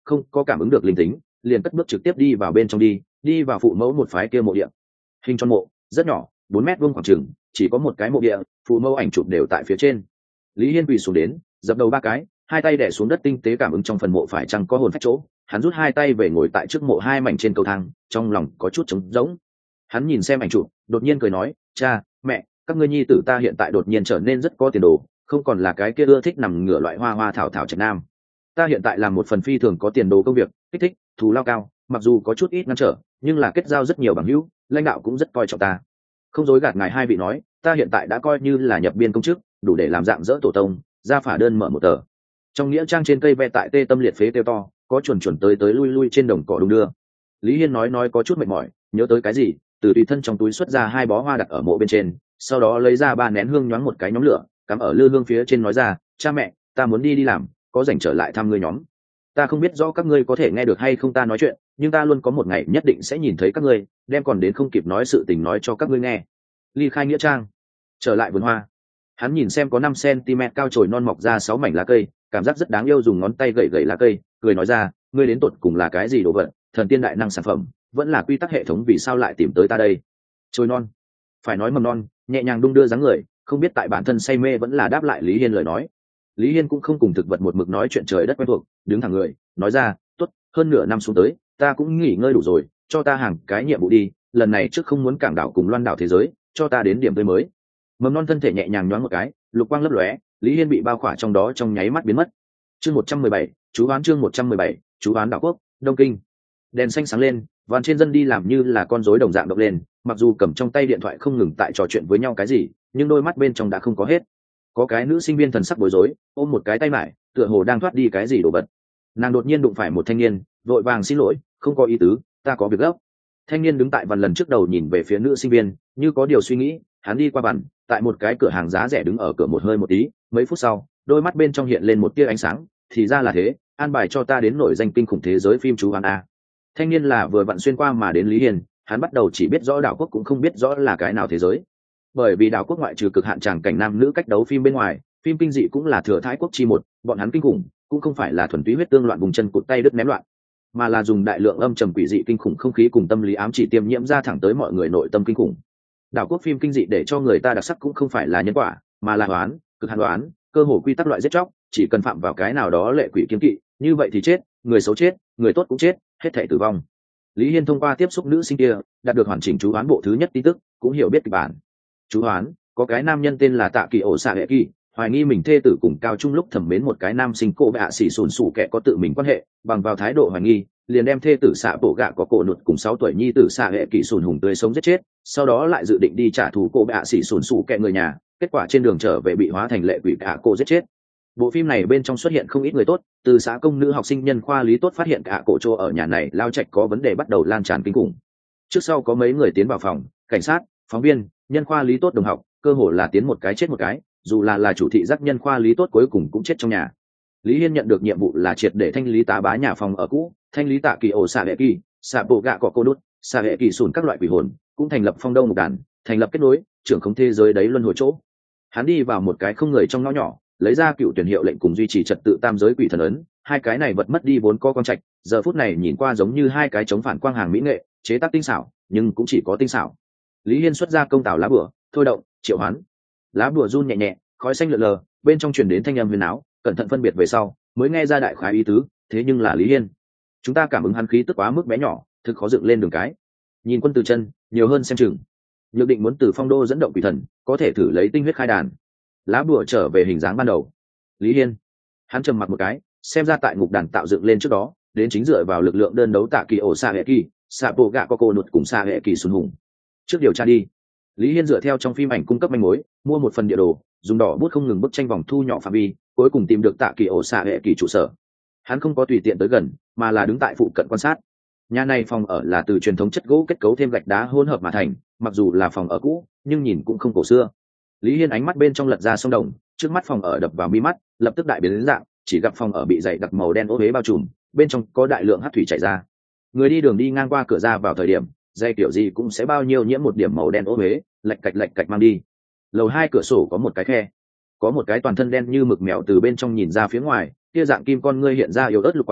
[SPEAKER 1] không có cảm ứng được linh tính, liền cất bước trực tiếp đi vào bên trong đi vào phụ mẫu một phái kia mộ địa. Hình tròn mộ rất nhỏ, 4 mét vuông khoảng chừng, chỉ có một cái mộ địa, phụ mẫu ảnh chụp đều tại phía trên. Lý Hiên quỳ xuống đến, dập đầu 3 cái, hai tay đè xuống đất tinh tế cảm ứng trong phần mộ phải chăng có hồn phách chỗ. Hắn rút hai tay về ngồi tại trước mộ hai mảnh trên cầu thang, trong lòng có chút trống rỗng. Hắn nhìn xem ảnh chụp, đột nhiên cười nói, cha, mẹ, các ngươi nhi tử ta hiện tại đột nhiên trở nên rất có tiền đồ, không còn là cái kia ưa thích nằm ngửa loại hoa hoa thảo thảo trạch nam. Ta hiện tại làm một phần phi thường có tiền đồ công việc, kích thích, thù lao cao, mặc dù có chút ít ngăn trở, nhưng là kết giao rất nhiều bằng hữu, lãnh đạo cũng rất coi trọng ta. Không dối gạt ngài hai vị nói, ta hiện tại đã coi như là nhập biên công chức, đủ để làm dạng dỡ tổ tông, ra phả đơn mở một tờ. Trong nghĩa trang trên cây ve tại tê tâm liệt phế kêu to, có chuồn tới lui lui trên đồng cỏ đung đưa. Lý Hiên nói có chút mệt mỏi, nhớ tới cái gì, từ tùy thân trong túi xuất ra 2 bó hoa đặt ở mộ bên trên, sau đó lấy ra 3 nén hương nhoáng một cái nhóm lửa, cắm ở lư hương phía trên nói ra, cha mẹ, ta muốn đi làm, có rảnh trở lại thăm ngươi nhóm. Ta không biết rõ các ngươi có thể nghe được hay không ta nói chuyện, nhưng ta luôn có một ngày nhất định sẽ nhìn thấy các ngươi, đem còn đến không kịp nói sự tình nói cho các ngươi nghe. Ly khai nghĩa trang, trở lại vườn hoa. Hắn nhìn xem có 5 cm cao chồi non mọc ra 6 mảnh lá cây, cảm giác rất đáng yêu, dùng ngón tay gậy lá cây, cười nói ra, ngươi đến tột cùng là cái gì đồ vật, thần tiên đại năng sản phẩm, vẫn là quy tắc hệ thống, vì sao lại tìm tới ta đây? Chồi non, phải nói mầm non, nhẹ nhàng đung đưa dáng người, không biết tại bản thân say mê vẫn là đáp lại Lý Hiên lời nói. Lý Hiên cũng không cùng thực vật một mực nói chuyện trời đất quen thuộc, đứng thẳng người, nói ra, tốt, hơn nửa năm xuống tới, ta cũng nghỉ ngơi đủ rồi, cho ta hàng cái nhiệm vụ đi, lần này trước không muốn cảng đảo cùng loan đảo thế giới, cho ta đến điểm tới mới. Mầm non thân thể nhẹ nhàng nhoáng một cái, lục quang lấp lóe, Lý Hiên bị bao khỏa trong đó trong nháy mắt biến mất. Chương 117, chú hoán, chương 117, chú hoán đảo quốc, Đông Kinh. Đèn xanh sáng lên, vàn trên dân đi làm như là con rối đồng dạng động lên, mặc dù cầm trong tay điện thoại không ngừng tại trò chuyện với nhau cái gì, nhưng đôi mắt bên trong đã không có hết. Có cái nữ sinh viên thần sắc bối rối, ôm một cái tay mải, tựa hồ đang thoát đi cái gì đồ vật. Nàng đột nhiên đụng phải một thanh niên, vội vàng xin lỗi, không có ý tứ, ta có việc gấp. Thanh niên đứng tại vằn lần trước đầu nhìn về phía nữ sinh viên, như có điều suy nghĩ, hắn đi qua vằn, tại một cái cửa hàng giá rẻ đứng ở cửa một hơi một tí, mấy phút sau, đôi mắt bên trong hiện lên một tia ánh sáng, thì ra là thế, an bài cho ta đến nổi danh kinh khủng thế giới phim chú hoán a. Thanh niên là vừa vặn xuyên qua mà đến Lý Hiền, hắn bắt đầu chỉ biết rõ đảo quốc cũng không biết rõ là cái nào thế giới. Bởi vì đảo quốc ngoại trừ cực hạn tràng cảnh nam nữ cách đấu phim bên ngoài, phim kinh dị cũng là thừa thái quốc chi một, bọn hắn kinh khủng cũng không phải là thuần túy huyết tương loạn vùng chân cụt tay đứt ném loạn, mà là dùng đại lượng âm trầm quỷ dị kinh khủng không khí cùng tâm lý ám chỉ tiêm nhiễm ra thẳng tới mọi người nội tâm kinh khủng. Đảo quốc phim kinh dị để cho người ta đặc sắc cũng không phải là nhân quả, mà là đoán, cực hạn đoán, cơ hồ quy tắc loại giết chóc, chỉ cần phạm vào cái nào đó lệ quỷ kiêng kỵ, như vậy thì chết, người xấu chết, người tốt cũng chết, hết thảy tử vong. Lý Hiên thông qua tiếp xúc nữ sinh kia, đạt được hoàn chỉnh chú hoán bộ thứ nhất tin tức, cũng hiểu biết kịch bản. Chú hoán, có cái nam nhân tên là Tạ Kỳ ổ xạ hệ kỳ, hoài nghi mình thê tử cùng cao trung lúc thẩm mến một cái nam sinh cô bạ xỉ sùn sủ kẻ có tự mình quan hệ, bằng vào thái độ hoài nghi, liền đem thê tử xạ bộ gạ có cổ nụt cùng 6 tuổi nhi tử xạ hệ kỳ sùn hùng tươi sống giết chết, sau đó lại dự định đi trả thù cô bạ xỉ sùn sủ kẻ người nhà, kết quả trên đường trở về bị hóa thành lệ quỷ cả cô giết chết. Bộ phim này bên trong xuất hiện không ít người tốt, từ xã công nữ học sinh nhân khoa lý tốt phát hiện cả cổ chỗ ở nhà này lao trạch có vấn đề bắt đầu lan tràn kinh khủng. Trước sau có mấy người tiến vào phòng, cảnh sát, phóng viên, nhân khoa lý tốt đồng học, cơ hồ là tiến một cái chết một cái, dù là chủ thị giác nhân khoa lý tốt cuối cùng cũng chết trong nhà. Lý Hiên nhận được nhiệm vụ là triệt để thanh lý tá bá nhà phòng ở cũ, thanh lý Tạ Kỳ ổ xạ hệ kỳ, xạ bộ gạ cọ cô đút, xạ hệ kỳ sùn các loại quỷ hồn, cũng thành lập phong đông một đàn, thành lập kết nối trưởng không thế giới đấy luân hồi chỗ. Hắn đi vào một cái không người trong ngõ nhỏ, lấy ra cựu tuyển hiệu lệnh cùng duy trì trật tự tam giới quỷ thần ấn, hai cái này vật mất đi vốn có con trạch, giờ phút này nhìn qua giống như hai cái chống phản quang hàng mỹ nghệ, chế tác tinh xảo, nhưng cũng chỉ có tinh xảo. Lý Hiên xuất ra công tảo lá bùa, thôi động, triệu hoán. Lá bùa run nhẹ nhẹ, khói xanh lượn lờ, bên trong truyền đến thanh âm huyền áo, cẩn thận phân biệt về sau, mới nghe ra đại khái ý tứ, thế nhưng là Lý Hiên. Chúng ta cảm ứng hắn khí tức quá mức bé nhỏ, thực khó dựng lên đường cái. Nhìn quân từ chân, nhiều hơn xem chừng. Nhược định muốn từ phong đô dẫn động quỷ thần, có thể thử lấy tinh huyết khai đàn. Lá bùa trở về hình dáng ban đầu. Lý Hiên, hắn trầm mặc một cái, xem ra tại ngục đàn tạo dựng lên trước đó, đến chính dựa vào lực lượng đơn đấu Tạ Kỳ ổ xạ hệ kỳ, xạ bộ gạ có cô nụt cùng xạ hệ kỳ xuân hùng. Trước điều tra đi. Lý Hiên dựa theo trong phim ảnh cung cấp manh mối, mua một phần địa đồ, dùng đỏ bút không ngừng bức tranh vòng thu nhỏ phạm vi, cuối cùng tìm được Tạ Kỳ ổ xạ hệ kỳ trụ sở. Hắn không có tùy tiện tới gần, mà là đứng tại phụ cận quan sát. Nhà này phòng ở là từ truyền thống chất gỗ kết cấu thêm gạch đá hỗn hợp mà thành, mặc dù là phòng ở cũ, nhưng nhìn cũng không cổ xưa. Lý Hiên ánh mắt bên trong lật ra sông đồng, trước mắt phòng ở đập vào mi mắt, lập tức đại biến đến dạng, chỉ gặp phòng ở bị dày đặc màu đen ô huế bao trùm, bên trong có đại lượng hắc thủy chảy ra. Người đi đường đi ngang qua cửa ra vào thời điểm, dây kiểu gì cũng sẽ bao nhiêu nhiễm một điểm màu đen ô huế, lạch cạch mang đi. Lầu 2 cửa sổ có một cái khe, có một cái toàn thân đen như mực mèo từ bên trong nhìn ra phía ngoài, kia dạng kim con ngươi hiện ra yếu ớt lục quang,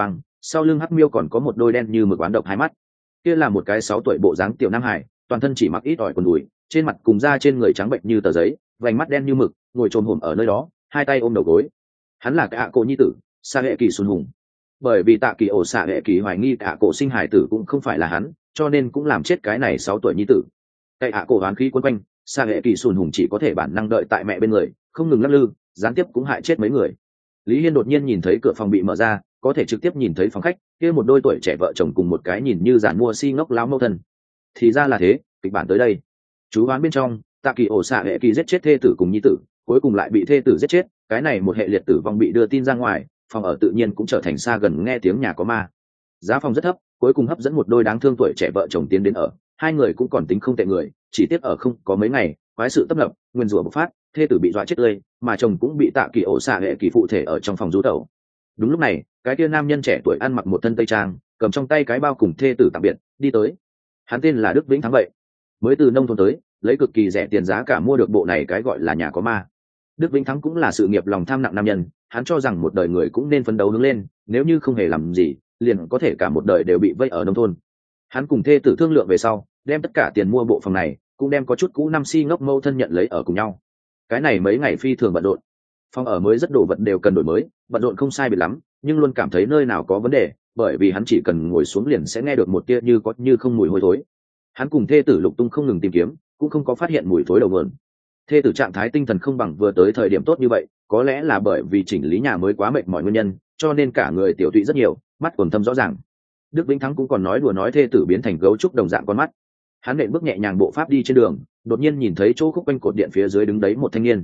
[SPEAKER 1] sau lưng hắc miêu còn có một đôi đen như mực oán độc hai mắt. Kia là một cái 6 tuổi bộ dáng tiểu nam hải, toàn thân chỉ mặc ít ỏi quần đùi, trên mặt cùng da trên người trắng bệnh như tờ giấy, vành mắt đen như mực, ngồi chồm hổm ở nơi đó, hai tay ôm đầu gối. Hắn là cả cổ nhi tử, Sa Hệ Kỳ Xuân Hùng. Bởi vì Tạ Kỳ ổ Sa Hệ Kỳ hoài nghi cả cổ sinh hải tử cũng không phải là hắn, cho nên cũng làm chết cái này 6 tuổi nhi tử. Cái hạ cổ oán khí quấn quanh, Sa Hệ Kỳ Xuân Hùng chỉ có thể bản năng đợi tại mẹ bên người, không ngừng lắc lư, gián tiếp cũng hại chết mấy người. Lý Hiên đột nhiên nhìn thấy cửa phòng bị mở ra, có thể trực tiếp nhìn thấy phòng khách, kia một đôi tuổi trẻ vợ chồng cùng một cái nhìn như giản mua si ngốc láo mâu thân. Thì ra là thế, kịch bản tới đây. Chú đoán bên trong, Tạ Kỳ ổ Sa Hệ Kỳ giết chết thê tử cùng nhi tử, cuối cùng lại bị thê tử giết chết, cái này một hệ liệt tử vong bị đưa tin ra ngoài, phòng ở tự nhiên cũng trở thành xa gần nghe tiếng nhà có ma. Giá phòng rất thấp, cuối cùng hấp dẫn một đôi đáng thương tuổi trẻ vợ chồng tiến đến ở, hai người cũng còn tính không tệ người, chỉ tiếc ở không có mấy ngày, quái sự tấp nập, nguyên rủa bộc phát, thê tử bị dọa chết tươi, mà chồng cũng bị Tạ Kỳ ổ Sa Hệ Kỳ phụ thể ở trong phòng du tẩu. Đúng lúc này, cái kia nam nhân trẻ tuổi ăn mặc một thân tây trang, cầm trong tay cái bao cùng thê tử tạm biệt, đi tới. Hắn tên là Đức Vĩnh Thắng vậy, mới từ nông thôn tới, lấy cực kỳ rẻ tiền giá cả mua được bộ này cái gọi là nhà có ma. Đức Vĩnh Thắng cũng là sự nghiệp lòng tham nặng nam nhân, hắn cho rằng một đời người cũng nên phấn đấu hướng lên, nếu như không hề làm gì, liền có thể cả một đời đều bị vây ở nông thôn. Hắn cùng thê tử thương lượng về sau, đem tất cả tiền mua bộ phòng này, cũng đem có chút cũ năm si ngốc mâu thân nhận lấy ở cùng nhau. Cái này mấy ngày phi thường bận rộn, phòng ở mới rất đồ vật đều cần đổi mới, bận rộn không sai biệt lắm, nhưng luôn cảm thấy nơi nào có vấn đề, bởi vì hắn chỉ cần ngồi xuống liền sẽ nghe được một tia như có như không mùi hôi thối. Hắn cùng thê tử lục tung không ngừng tìm kiếm, cũng không có phát hiện mùi thối đầu nguồn. Thê tử trạng thái tinh thần không bằng vừa tới thời điểm tốt như vậy, có lẽ là bởi vì chỉnh lý nhà mới quá mệt mỏi nguyên nhân, cho nên cả người tiểu tụy rất nhiều, mắt quầng thâm rõ ràng. Đức Vĩnh Thắng cũng còn nói đùa nói thê tử biến thành gấu trúc đồng dạng con mắt. Hắn nện bước nhẹ nhàng bộ pháp đi trên đường, đột nhiên nhìn thấy chỗ khúc quanh cột điện phía dưới đứng đấy một thanh niên,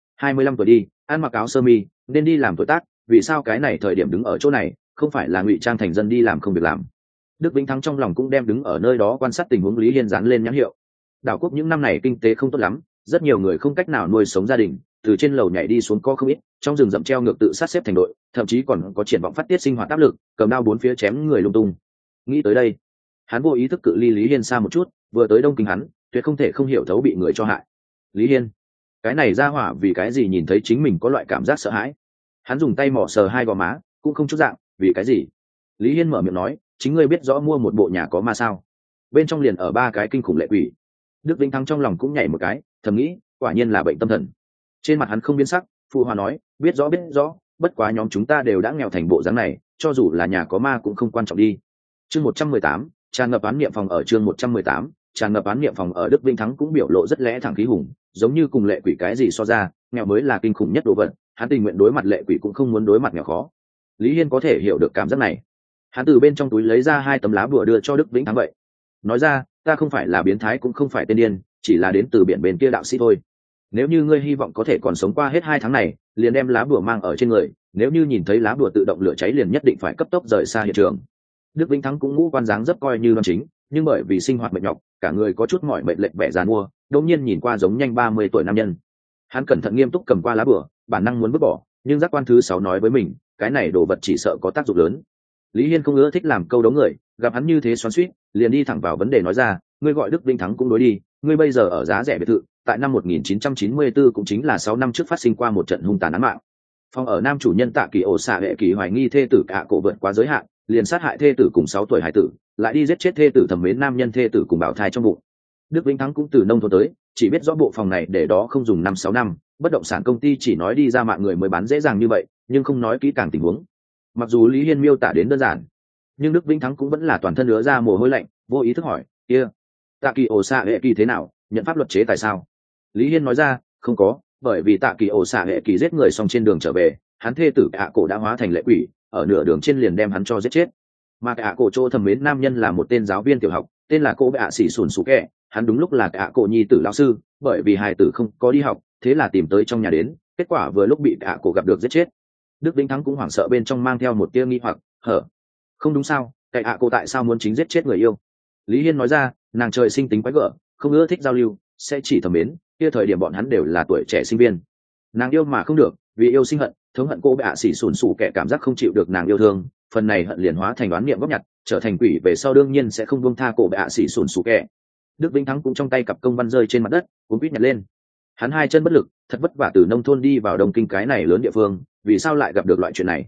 [SPEAKER 1] 25 tuổi đi, ăn mặc áo sơ mi, nên đi làm tuổi tác, vì sao cái này thời điểm đứng ở chỗ này, không phải là ngụy trang thành dân đi làm không việc làm. Đức Vĩnh Thắng trong lòng cũng đem đứng ở nơi đó quan sát tình huống Lý Hiên dán lên nhãn hiệu. Đảo quốc những năm này kinh tế không tốt lắm, rất nhiều người không cách nào nuôi sống gia đình, từ trên lầu nhảy đi xuống có không ít, trong rừng rậm treo ngược tự sát xếp thành đội, thậm chí còn có triển vọng phát tiết sinh hoạt áp lực, cầm đao bốn phía chém người lung tung. Nghĩ tới đây, hắn vô ý thức cự ly Lý Hiên xa một chút, vừa tới đông kinh hắn, tuyệt không thể không hiểu thấu bị người cho hại. Lý Hiên, cái này ra hỏa vì cái gì nhìn thấy chính mình có loại cảm giác sợ hãi. Hắn dùng tay mỏ sờ hai gò má, cũng không chút dạng, vì cái gì? Lý Hiên mở miệng nói, chính ngươi biết rõ mua một bộ nhà có ma sao? Bên trong liền ở 3 cái kinh khủng lệ quỷ. Đức Vĩnh Thắng trong lòng cũng nhảy một cái, thầm nghĩ, quả nhiên là bệnh tâm thần. Trên mặt hắn không biến sắc, phụ hòa nói, biết rõ, bất quá nhóm chúng ta đều đã nghèo thành bộ dáng này, cho dù là nhà có ma cũng không quan trọng đi. Chương 118, tràn ngập án niệm phòng ở. Chương 118, tràn ngập án niệm phòng ở. Đức Vĩnh Thắng cũng biểu lộ rất lẽ thẳng khí hùng, giống như cùng lệ quỷ cái gì so ra, nghèo mới là kinh khủng nhất đồ vật, hắn tình nguyện đối mặt lệ quỷ cũng không muốn đối mặt nghèo khó. Lý Hiên có thể hiểu được cảm giác này. Hắn từ bên trong túi lấy ra 2 tấm lá bùa đưa cho Đức Vĩnh Thắng vậy. Nói ra, ta không phải là biến thái cũng không phải tên điên, chỉ là đến từ biển bên kia đạo sĩ thôi. Nếu như ngươi hy vọng có thể còn sống qua hết 2 tháng này, liền đem lá bùa mang ở trên người, nếu như nhìn thấy lá bùa tự động lửa cháy liền nhất định phải cấp tốc rời xa hiện trường. Đức Vĩnh Thắng cũng ngũ quan dáng rất coi như đoan chính, nhưng bởi vì sinh hoạt mệt nhọc, cả người có chút mỏi mệt lệch vẻ giàn mua, đột nhiên nhìn qua giống nhanh 30 tuổi nam nhân. Hắn cẩn thận nghiêm túc cầm qua lá bùa, bản năng muốn vứt bỏ, nhưng giác quan thứ 6 nói với mình, cái này đồ vật chỉ sợ có tác dụng lớn. Lý Hiên không ưa thích làm câu đấu người, gặp hắn như thế xoắn xuýt, liền đi thẳng vào vấn đề nói ra, ngươi gọi Đức Vĩnh Thắng cũng đối đi, ngươi bây giờ ở giá rẻ biệt thự, tại năm 1994 cũng chính là 6 năm trước phát sinh qua một trận hung tàn án mạng. Phòng ở nam chủ nhân Tạ Kỳ ổ Sa Hệ Kỳ hoài nghi thê tử cả cổ vượt quá giới hạn, liền sát hại thê tử cùng 6 tuổi hải tử, lại đi giết chết thê tử thẩm mến nam nhân thê tử cùng bảo thai trong bụng. Đức Vĩnh Thắng cũng từ nông thôn tới, chỉ biết rõ bộ phòng này để đó không dùng 5-6 năm, bất động sản công ty chỉ nói đi ra mạng người mới bán dễ dàng như vậy, nhưng không nói kỹ càng tình huống. Mặc dù Lý Hiên miêu tả đến đơn giản, nhưng Đức Vĩnh Thắng cũng vẫn là toàn thân ứa ra mồ hôi lạnh, vô ý thức hỏi, kia, Tạ Kỳ ổ Sa Hệ Kỳ thế nào, nhận pháp luật chế tại sao? Lý Hiên nói ra, không có, bởi vì Tạ Kỳ ổ Sa Hệ Kỳ giết người xong trên đường trở về, hắn thê tử cả cổ đã hóa thành lệ quỷ, ở nửa đường trên liền đem hắn cho giết chết. Mà cả cổ chỗ thầm mến nam nhân là một tên giáo viên tiểu học, tên là cô bệ sĩ sùn sù kẹ, hắn đúng lúc là cả cổ nhi tử lão sư, bởi vì hài tử không có đi học, thế là tìm tới trong nhà đến, kết quả vừa lúc bị cả cổ gặp được giết chết. Đức Vĩnh Thắng cũng hoảng sợ bên trong mang theo một tia nghi hoặc, không đúng sao, cái cổ tại sao muốn chính giết chết người yêu? Lý Hiên nói ra, nàng trời sinh tính quái gở, không ưa thích giao lưu, sẽ chỉ thầm mến, kia thời điểm bọn hắn đều là tuổi trẻ sinh viên. Nàng yêu mà không được, vì yêu sinh hận, thống hận cô bệ sĩ sùn sù kẹ cảm giác không chịu được nàng yêu thương, phần này hận liền hóa thành đoán niệm góp nhặt, trở thành quỷ về sau đương nhiên sẽ không buông tha cổ bệ sĩ sùn sù kẹ. Đức Vĩnh Thắng cũng trong tay cặp công văn rơi trên mặt đất, cũng quýt nhặt lên. Hắn 2 chân bất lực, thật vất vả từ nông thôn đi vào đông kinh cái này lớn địa phương, vì sao lại gặp được loại chuyện này?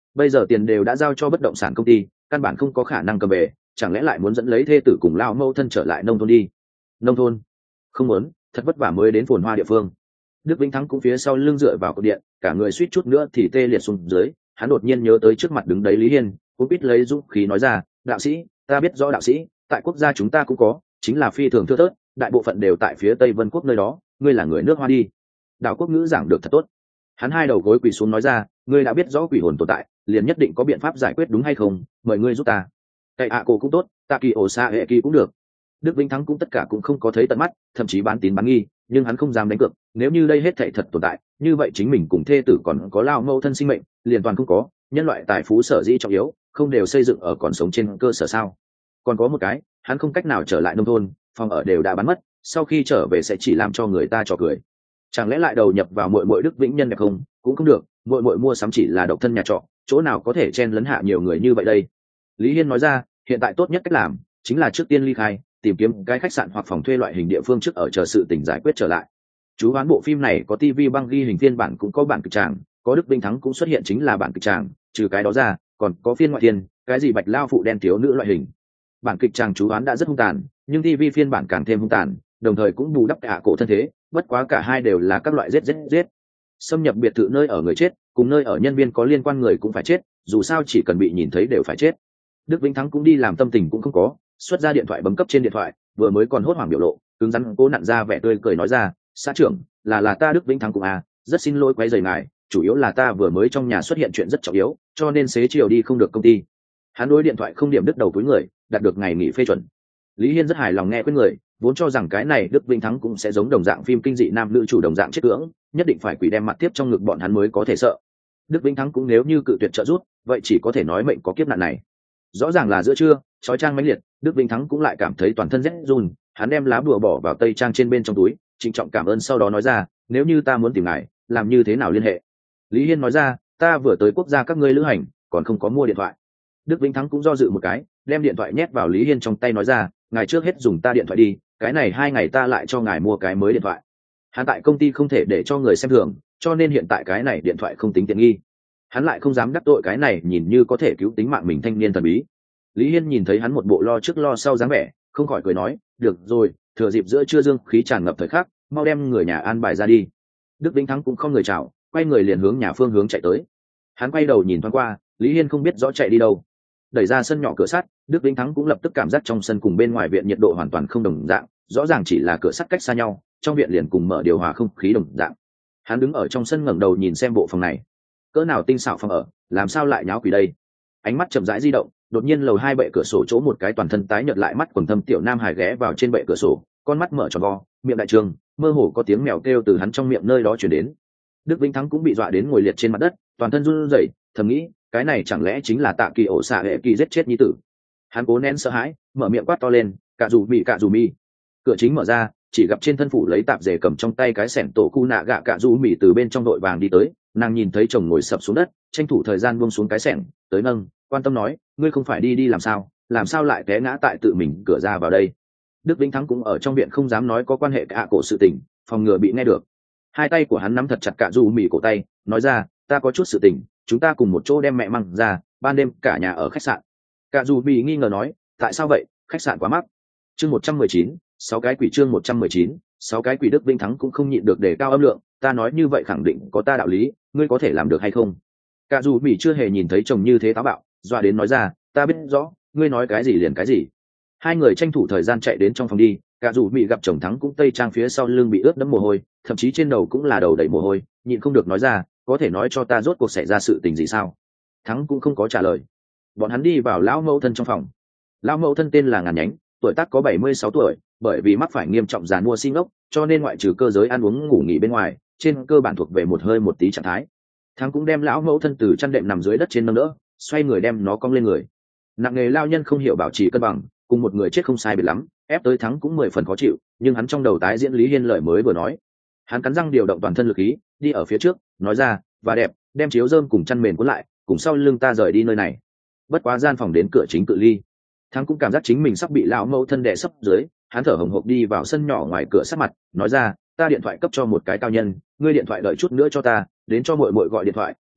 [SPEAKER 1] bây giờ tiền đều đã giao cho bất động sản công ty, căn bản không có khả năng cầm về, chẳng lẽ lại muốn dẫn lấy thê tử cùng lao mâu thân trở lại nông thôn đi? Nông thôn? Không muốn, thật vất vả mới đến phồn hoa địa phương. Đức Vĩnh Thắng cũng phía sau lưng dựa vào cột điện, cả người suýt chút nữa thì tê liệt xuống dưới. Hắn đột nhiên nhớ tới trước mặt đứng đấy Lý Hiên, cũng biết lấy dũng khí nói ra, đạo sĩ, ta biết rõ đạo sĩ, tại quốc gia chúng ta cũng có, chính là phi thường thưa thớt, đại bộ phận đều tại phía Tây Vân Quốc nơi đó, ngươi là người nước Hoa đi. Đạo quốc ngữ giảng được thật tốt. Hắn hai đầu gối quỳ xuống nói ra, ngươi đã biết rõ quỷ hồn tồn tại, liền nhất định có biện pháp giải quyết đúng hay không? Mời ngươi giúp ta. Cậy ạ cổ cũng tốt, tạ kỳ ổ xa hệ kỳ cũng được. Đức Vĩnh Thắng cũng tất cả cũng không có thấy tận mắt, thậm chí bán tín bán nghi, nhưng hắn không dám đánh cược, nếu như đây hết thảy thật tồn tại, như vậy chính mình cùng thê tử còn có lao mâu thân sinh mệnh, liền toàn không có, nhân loại tài phú sở dĩ trọng yếu, không đều xây dựng ở còn sống trên cơ sở sao? Còn có một cái, hắn không cách nào trở lại nông thôn, phòng ở đều đã bán mất, sau khi trở về sẽ chỉ làm cho người ta trò cười. Chẳng lẽ lại đầu nhập vào muội muội Đức Vĩnh Nhân đẹp không? Cũng không được, muội muội mua sắm chỉ là độc thân nhà trọ, chỗ nào có thể chen lấn hạ nhiều người như vậy đây? Lý Hiên nói ra, hiện tại tốt nhất cách làm chính là trước tiên ly khai, tìm kiếm cái khách sạn hoặc phòng thuê loại hình địa phương trước ở chờ sự tình giải quyết trở lại. Chú đoán bộ phim này có TV băng ghi hình phiên bản cũng có bản kịch tràng, có Đức Vĩnh Thắng cũng xuất hiện chính là bản kịch tràng, trừ cái đó ra, còn có phiên ngoại thiên, cái gì bạch lao phụ đen thiếu nữ loại hình. Bản kịch tràng chú đoán đã rất hung tàn, nhưng TV phiên bản càng thêm hung tàn, đồng thời cũng bù đắp cả cổ thân thế, bất quá cả hai đều là các loại giết. Xâm nhập biệt thự nơi ở người chết, cùng nơi ở nhân viên có liên quan người cũng phải chết, dù sao chỉ cần bị nhìn thấy đều phải chết. Đức Vĩnh Thắng cũng đi làm tâm tình cũng không có, xuất ra điện thoại bấm cấp trên điện thoại, vừa mới còn hốt hoảng biểu lộ, cứng rắn cố nặn ra vẻ tươi cười nói ra, xã trưởng, là ta Đức Vĩnh Thắng cùng rất xin lỗi quấy rầy ngài, chủ yếu là ta vừa mới trong nhà xuất hiện chuyện rất trọng yếu, cho nên xế chiều đi không được công ty. Hắn đối điện thoại không điểm đứt đầu túi người, đạt được ngày nghỉ phê chuẩn. Lý Hiên rất hài lòng nghe khuyên người, vốn cho rằng cái này Đức Vĩnh Thắng cũng sẽ giống đồng dạng phim kinh dị nam nữ chủ đồng dạng chết cưỡng, nhất định phải quỷ đem mặt tiếp trong ngực bọn hắn mới có thể sợ. Đức Vĩnh Thắng cũng nếu như cự tuyệt trợ giúp, vậy chỉ có thể nói mệnh có kiếp nạn này. Rõ ràng là giữa trưa, chói chang mãnh liệt, Đức Vĩnh Thắng cũng lại cảm thấy toàn thân rét run, hắn đem lá bùa bỏ vào tây trang trên bên trong túi, trịnh trọng cảm ơn sau đó nói ra, nếu như ta muốn tìm ngài, làm như thế nào liên hệ? Lý Hiên nói ra, ta vừa tới quốc gia các ngươi lữ hành, còn không có mua điện thoại. Đức Vĩnh Thắng cũng do dự một cái, đem điện thoại nhét vào Lý Hiên trong tay nói ra, ngài trước hết dùng ta điện thoại đi, cái này 2 ngày ta lại cho ngài mua cái mới điện thoại. Hắn tại công ty không thể để cho người xem thường, cho nên hiện tại cái này điện thoại không tính tiện nghi. Hắn lại không dám đắc tội cái này nhìn như có thể cứu tính mạng mình thanh niên thần bí. Lý Hiên nhìn thấy hắn một bộ lo trước lo sau dáng vẻ, không khỏi cười nói, được rồi, thừa dịp giữa trưa dương khí tràn ngập thời khắc, mau đem người nhà an bài ra đi. Đức Vĩnh Thắng cũng không người chào, quay người liền hướng nhà phương hướng chạy tới. Hắn quay đầu nhìn thoáng qua, Lý Hiên không biết rõ chạy đi đâu. Đẩy ra sân nhỏ cửa sắt, Đức Vĩnh Thắng cũng lập tức cảm giác trong sân cùng bên ngoài viện nhiệt độ hoàn toàn không đồng dạng, rõ ràng chỉ là cửa sắt cách xa nhau, trong viện liền cùng mở điều hòa không khí đồng dạng. Hắn đứng ở trong sân ngẩng đầu nhìn xem bộ phòng này, cỡ nào tinh xảo phòng ở, làm sao lại nháo quỷ đây? Ánh mắt chậm rãi di động, đột nhiên lầu 2 bệ cửa sổ chỗ một cái toàn thân tái nhợt lại mắt quầng thâm tiểu nam hài ghé vào trên bệ cửa sổ, con mắt mở tròn vo, miệng đại trường, mơ hồ có tiếng mèo kêu từ hắn trong miệng nơi đó truyền đến. Đức Vĩnh Thắng cũng bị dọa đến ngồi liệt trên mặt đất, toàn thân run rẩy, thầm nghĩ, cái này chẳng lẽ chính là Tạ Kỳ ổ xạ hệ kỳ giết chết nhi tử? Hắn cố nén sợ hãi, mở miệng quát to lên, cả dù mi. Cửa chính mở ra, chỉ gặp trên thân phủ lấy tạp dề cầm trong tay cái sẻn tổ cu nạ gạ cả dù mì từ bên trong đội vàng đi tới, nàng nhìn thấy chồng ngồi sập xuống đất, tranh thủ thời gian buông xuống cái sẻn, tới nâng, quan tâm nói, ngươi không phải đi làm sao lại té ngã tại tự mình cửa ra vào đây? Đức Vĩnh Thắng cũng ở trong viện không dám nói có quan hệ cả cổ sự tình, phòng ngừa bị nghe được. Hai tay của hắn nắm thật chặt cả dù mì cổ tay, nói ra, ta có chút sự tình, chúng ta cùng một chỗ đem mẹ mang ra, ban đêm cả nhà ở khách sạn. Cả dù mì nghi ngờ nói, tại sao vậy, khách sạn quá mắc. Chương 119, 6 cái quỷ chương 119, 6 cái quỷ. Đức Vĩnh Thắng cũng không nhịn được để cao âm lượng, ta nói như vậy khẳng định có ta đạo lý, ngươi có thể làm được hay không? Cả dù mì chưa hề nhìn thấy chồng như thế táo bạo, dọa đến nói ra, ta biết rõ, ngươi nói cái gì liền cái gì. Hai người tranh thủ thời gian chạy đến trong phòng đi, cả dù mì gặp chồng Thắng cũng tây trang phía sau lưng bị ướt đẫm mồ hôi, thậm chí trên đầu cũng là đầu đầy mồ hôi, nhịn không được nói ra, có thể nói cho ta rốt cuộc xảy ra sự tình gì sao? Thắng cũng không có trả lời. Bọn hắn đi vào lão mẫu thân trong phòng. Lão mẫu thân tên là Ngàn Nhánh, tuổi tác có 76 tuổi, bởi vì mắc phải nghiêm trọng giàn mua sinh ốc, cho nên ngoại trừ cơ giới ăn uống ngủ nghỉ bên ngoài, trên cơ bản thuộc về một hơi một tí trạng thái. Thắng cũng đem lão mẫu thân từ chăn đệm nằm dưới đất trên nâng đỡ, xoay người đem nó cong lên người. Nặng nghề lao nhân không hiểu bảo trì cân bằng, cùng một người chết không sai biệt lắm, ép tới Thắng cũng 10 phần khó chịu, nhưng hắn trong đầu tái diễn Lý Hiên lời mới vừa nói. Hắn cắn răng điều động toàn thân lực khí, đi ở phía trước, nói ra, và đẹp, đem chiếu rơm cùng chăn mền cuốn lại, cùng sau lưng ta rời đi nơi này. Bất quá gian phòng đến cửa chính cự ly. Thắng cũng cảm giác chính mình sắp bị lão mẫu thân đè sấp dưới, hắn thở hổn hộc đi vào sân nhỏ ngoài cửa sát mặt, nói ra, ta điện thoại cấp cho một cái cao nhân, ngươi điện thoại đợi chút nữa cho ta, đến cho muội muội gọi điện thoại,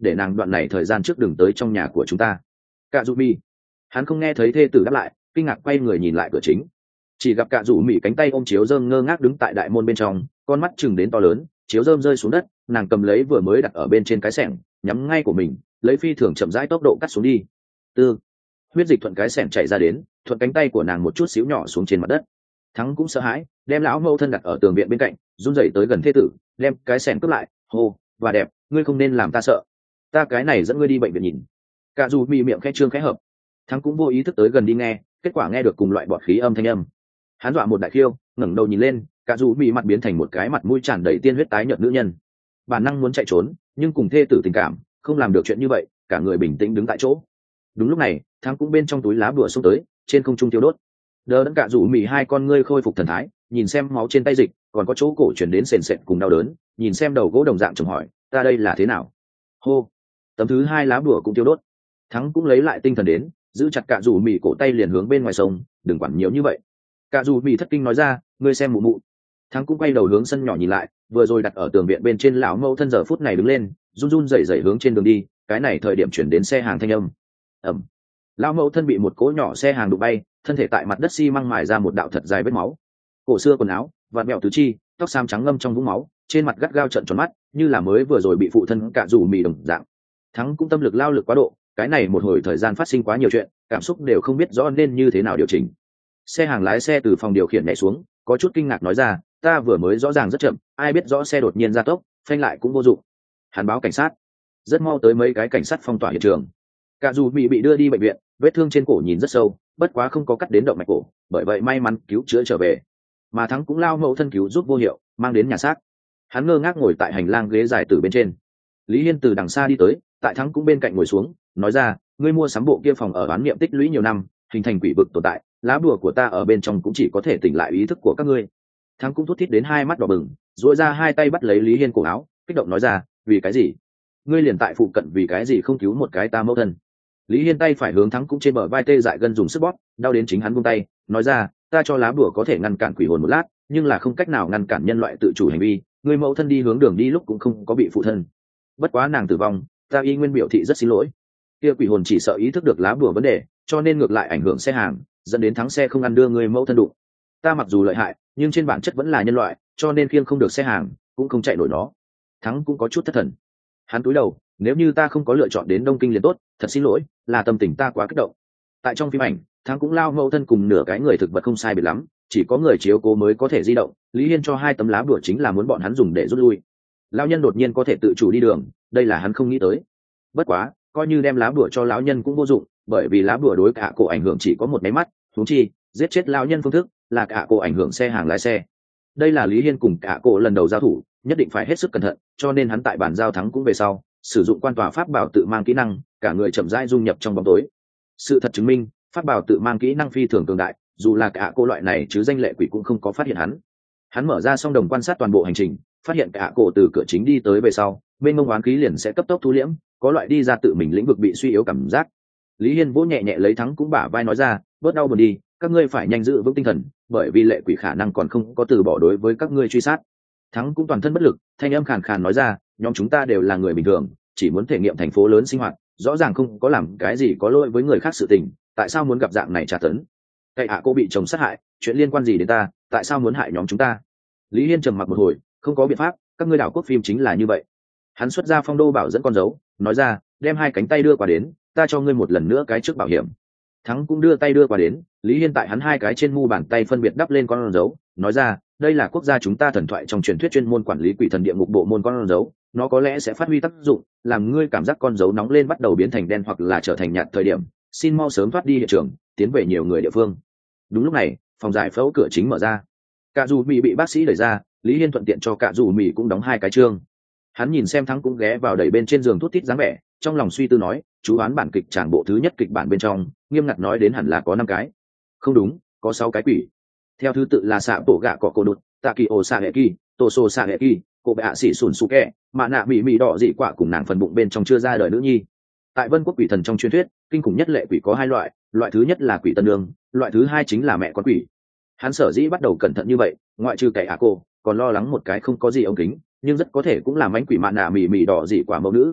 [SPEAKER 1] để nàng đoạn này thời gian trước đừng tới trong nhà của chúng ta. Cạ Dù Mì. Hắn không nghe thấy thê tử đáp lại, kinh ngạc quay người nhìn lại cửa chính, chỉ gặp Cạ Dù Mì cánh tay ôm chiếu dơm ngơ ngác đứng tại đại môn bên trong, con mắt chừng đến to lớn, chiếu dơm rơi xuống đất, nàng cầm lấy vừa mới đặt ở bên trên cái xẻng, nhắm ngay của mình, lấy phi thường chậm rãi tốc độ cắt xuống đi. Tư, huyết dịch thuận cái xẻng chảy ra đến, thuận cánh tay của nàng một chút xíu nhỏ xuống trên mặt đất. Thắng cũng sợ hãi, đem lão mẫu thân đặt ở tường viện bên cạnh, run rẩy tới gần thê tử, đem cái xẻng cướp lại, hô, và đẹp, ngươi không nên làm ta sợ, ta cái này dẫn ngươi đi bệnh viện nhìn. Cạ Dù Mì miệng khẽ trương khẽ hợp. Thắng cũng vô ý thức tới gần đi nghe, kết quả nghe được cùng loại bọt khí âm thanh âm. Hắn dọa một đại khiêu, ngẩng đầu nhìn lên, Cạ Dù Mì mặt biến thành một cái mặt mũi tràn đầy tiên huyết tái nhợt nữ nhân. Bản năng muốn chạy trốn, nhưng cùng thê tử tình cảm, không làm được chuyện như vậy, cả người bình tĩnh đứng tại chỗ. Đúng lúc này, Thắng cũng bên trong túi lá bùa xông tới, trên không trung tiêu đốt. Đờ đẫn Cạ Dù Mì hai con ngươi khôi phục thần thái, nhìn xem máu trên tay dịch, còn có chỗ cổ chuyển đến sền sệt cùng đau đớn, nhìn xem đầu gỗ đồng dạng chồng hỏi, ta đây là thế nào? Hô, tấm thứ hai lá bùa cũng tiêu đốt. Thắng cũng lấy lại tinh thần đến, giữ chặt Cạ Dù Mì cổ tay liền hướng bên ngoài sông, đừng quản nhiều như vậy. Cạ Dù Mì thất kinh nói ra, ngươi xem mụ mụ. Thắng cũng quay đầu hướng sân nhỏ nhìn lại, vừa rồi đặt ở tường viện bên trên lão mẫu thân giờ phút này đứng lên, run run rẩy rẩy hướng trên đường đi, cái này thời điểm chuyển đến xe hàng thanh âm. Ầm. Lão mẫu thân bị một cỗ nhỏ xe hàng đụng bay, thân thể tại mặt đất xi măng mài ra một đạo thật dài vết máu. Cổ xưa quần áo, vạt mẹo tứ chi, tóc xám trắng ngâm trong vũng máu, trên mặt gắt gao trợn tròn mắt, như là mới vừa rồi bị phụ thân Cạ Dù Mì đồng dạng. Thắng cũng tâm lực lao lực quá độ, cái này một hồi thời gian phát sinh quá nhiều chuyện, cảm xúc đều không biết rõ nên như thế nào điều chỉnh. Xe hàng lái xe từ phòng điều khiển nhảy xuống, có chút kinh ngạc nói ra, ta vừa mới rõ ràng rất chậm, ai biết rõ xe đột nhiên gia tốc, phanh lại cũng vô dụng. Hắn báo cảnh sát, rất mau tới mấy cái cảnh sát phong tỏa hiện trường. Cạ Dù Mì bị đưa đi bệnh viện, vết thương trên cổ nhìn rất sâu, bất quá không có cắt đến động mạch cổ, bởi vậy may mắn cứu chữa trở về. Mà Thắng cũng lao mẫu thân cứu giúp vô hiệu, mang đến nhà xác. Hắn ngơ ngác ngồi tại hành lang ghế dài từ bên trên. Lý Hiên từ đằng xa đi tới, tại Thắng cũng bên cạnh ngồi xuống, nói ra, ngươi mua sắm bộ kia phòng ở bán niệm tích lũy nhiều năm, hình thành quỷ vực tồn tại, lá bùa của ta ở bên trong cũng chỉ có thể tỉnh lại ý thức của các ngươi. Thắng cũng thút thít đến hai mắt đỏ bừng, duỗi ra hai tay bắt lấy Lý Hiên cổ áo, kích động nói ra, vì cái gì? Ngươi liền tại phụ cận vì cái gì không cứu một cái ta mẫu thân? Lý Hiên tay phải hướng Thắng cũng trên bờ vai tê dại gân dùng sức bóp, đau đến chính hắn buông tay, nói ra, ta cho lá bùa có thể ngăn cản quỷ hồn một lát, nhưng là không cách nào ngăn cản nhân loại tự chủ hành vi, người mẫu thân đi hướng đường đi lúc cũng không có bị phụ thân. Bất quá nàng tử vong, ta y nguyên biểu thị rất xin lỗi. Kia quỷ hồn chỉ sợ ý thức được lá bùa vấn đề, cho nên ngược lại ảnh hưởng xe hàng, dẫn đến Thắng xe không ăn đưa người mẫu thân đụng. Ta mặc dù lợi hại, nhưng trên bản chất vẫn là nhân loại, cho nên khiêng không được xe hàng, cũng không chạy nổi nó. Thắng cũng có chút thất thần. Hắn cúi đầu, nếu như ta không có lựa chọn đến Đông Kinh liền tốt, thật xin lỗi, là tâm tình ta quá kích động. Tại trong phim ảnh, Thắng cũng lao mẫu thân cùng nửa cái người thực vật không sai biệt lắm, chỉ có người chiếu cố mới có thể di động. Lý Hiên cho hai tấm lá bùa chính là muốn bọn hắn dùng để rút lui. Lão nhân đột nhiên có thể tự chủ đi đường, đây là hắn không nghĩ tới. Bất quá, coi như đem lá bùa cho lão nhân cũng vô dụng, bởi vì lá bùa đối cả cổ ảnh hưởng chỉ có một máy mắt, huống chi giết chết lão nhân phương thức là cả cổ ảnh hưởng xe hàng lái xe. Đây là Lý Hiên cùng cả cổ lần đầu giao thủ, nhất định phải hết sức cẩn thận, cho nên hắn tại bản giao thắng cũng về sau sử dụng quan tòa pháp bảo tự mang kỹ năng, cả người chậm rãi dung nhập trong bóng tối. Sự thật chứng minh, pháp bảo tự mang kỹ năng phi thường cường đại, dù là cả cô loại này chứ danh lệ quỷ cũng không có phát hiện hắn. Hắn mở ra song đồng quan sát toàn bộ hành trình, phát hiện cả cổ từ cửa chính đi tới về sau, bên mông oán khí liền sẽ cấp tốc thu liễm, có loại đi ra tự mình lĩnh vực bị suy yếu cảm giác. Lý Hiên vỗ nhẹ nhẹ lấy Thắng cũng bả vai nói ra, bớt đau buồn đi, các ngươi phải nhanh giữ vững tinh thần, bởi vì lệ quỷ khả năng còn không có từ bỏ đối với các ngươi truy sát. Thắng cũng toàn thân bất lực, thanh âm khàn khàn nói ra, nhóm chúng ta đều là người bình thường, chỉ muốn thể nghiệm thành phố lớn sinh hoạt, rõ ràng không có làm cái gì có lỗi với người khác sự tình, tại sao muốn gặp dạng này trả tấn? Cậy cô bị chồng sát hại, chuyện liên quan gì đến ta, tại sao muốn hại nhóm chúng ta? Lý Hiên trầm mặc một hồi, không có biện pháp, các ngươi đảo quốc phim chính là như vậy. Hắn xuất ra phong đô bảo dẫn con dấu, nói ra, đem hai cánh tay đưa qua đến, ta cho ngươi một lần nữa cái trước bảo hiểm. Thắng cũng đưa tay đưa qua đến, Lý Hiên tại hắn hai cái trên mu bàn tay phân biệt đắp lên con dấu, nói ra, đây là quốc gia chúng ta thần thoại trong truyền thuyết chuyên môn quản lý quỷ thần địa ngục bộ môn con dấu, nó có lẽ sẽ phát huy tác dụng, làm ngươi cảm giác con dấu nóng lên bắt đầu biến thành đen hoặc là trở thành nhạt thời điểm, xin mau sớm thoát đi hiện trường, tiến về nhiều người địa phương. Đúng lúc này, phòng giải phẫu cửa chính mở ra, Cạ Dù Mì bị bác sĩ đẩy ra, Lý Hiên thuận tiện cho Cạ Dù Mì cũng đóng hai cái chương. Hắn nhìn xem Thắng cũng ghé vào đẩy bên trên giường thút thít dáng vẻ, trong lòng suy tư nói, chú đoán bản kịch tràng bộ thứ nhất kịch bản bên trong, nghiêm ngặt nói đến hẳn là có 5 cái. Không đúng, có 6 cái quỷ. Theo thứ tự là xạ tổ gạ cọ cổ đột, tạ kỳ ổ xạ hệ kỳ, tổ sô xạ hệ kỳ, cô bệ hạ sĩ sùn su kẹ, mạ nạ mị mị đỏ dị quả cùng nàng phần bụng bên trong chưa ra đời nữ nhi. Tại Vân Quốc quỷ thần trong truyền thuyết, kinh khủng nhất lệ quỷ có 2 loại, loại thứ nhất là quỷ tân nương, loại thứ hai chính là mẹ con quỷ. Hắn sở dĩ bắt đầu cẩn thận như vậy, ngoại trừ cậy cô, còn lo lắng một cái không có gì ống kính, nhưng rất có thể cũng là mánh quỷ mạ nạ mị mị đỏ dị quả mẫu nữ.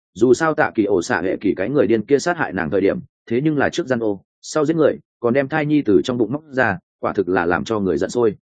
[SPEAKER 1] dù sao tạ kỳ ổ xạ hệ kỳ cái người điên kia sát hại nàng thời điểm thế nhưng là trước gian ô sau giết người còn đem thai nhi từ trong bụng móc ra, quả thực là làm cho người giận sôi.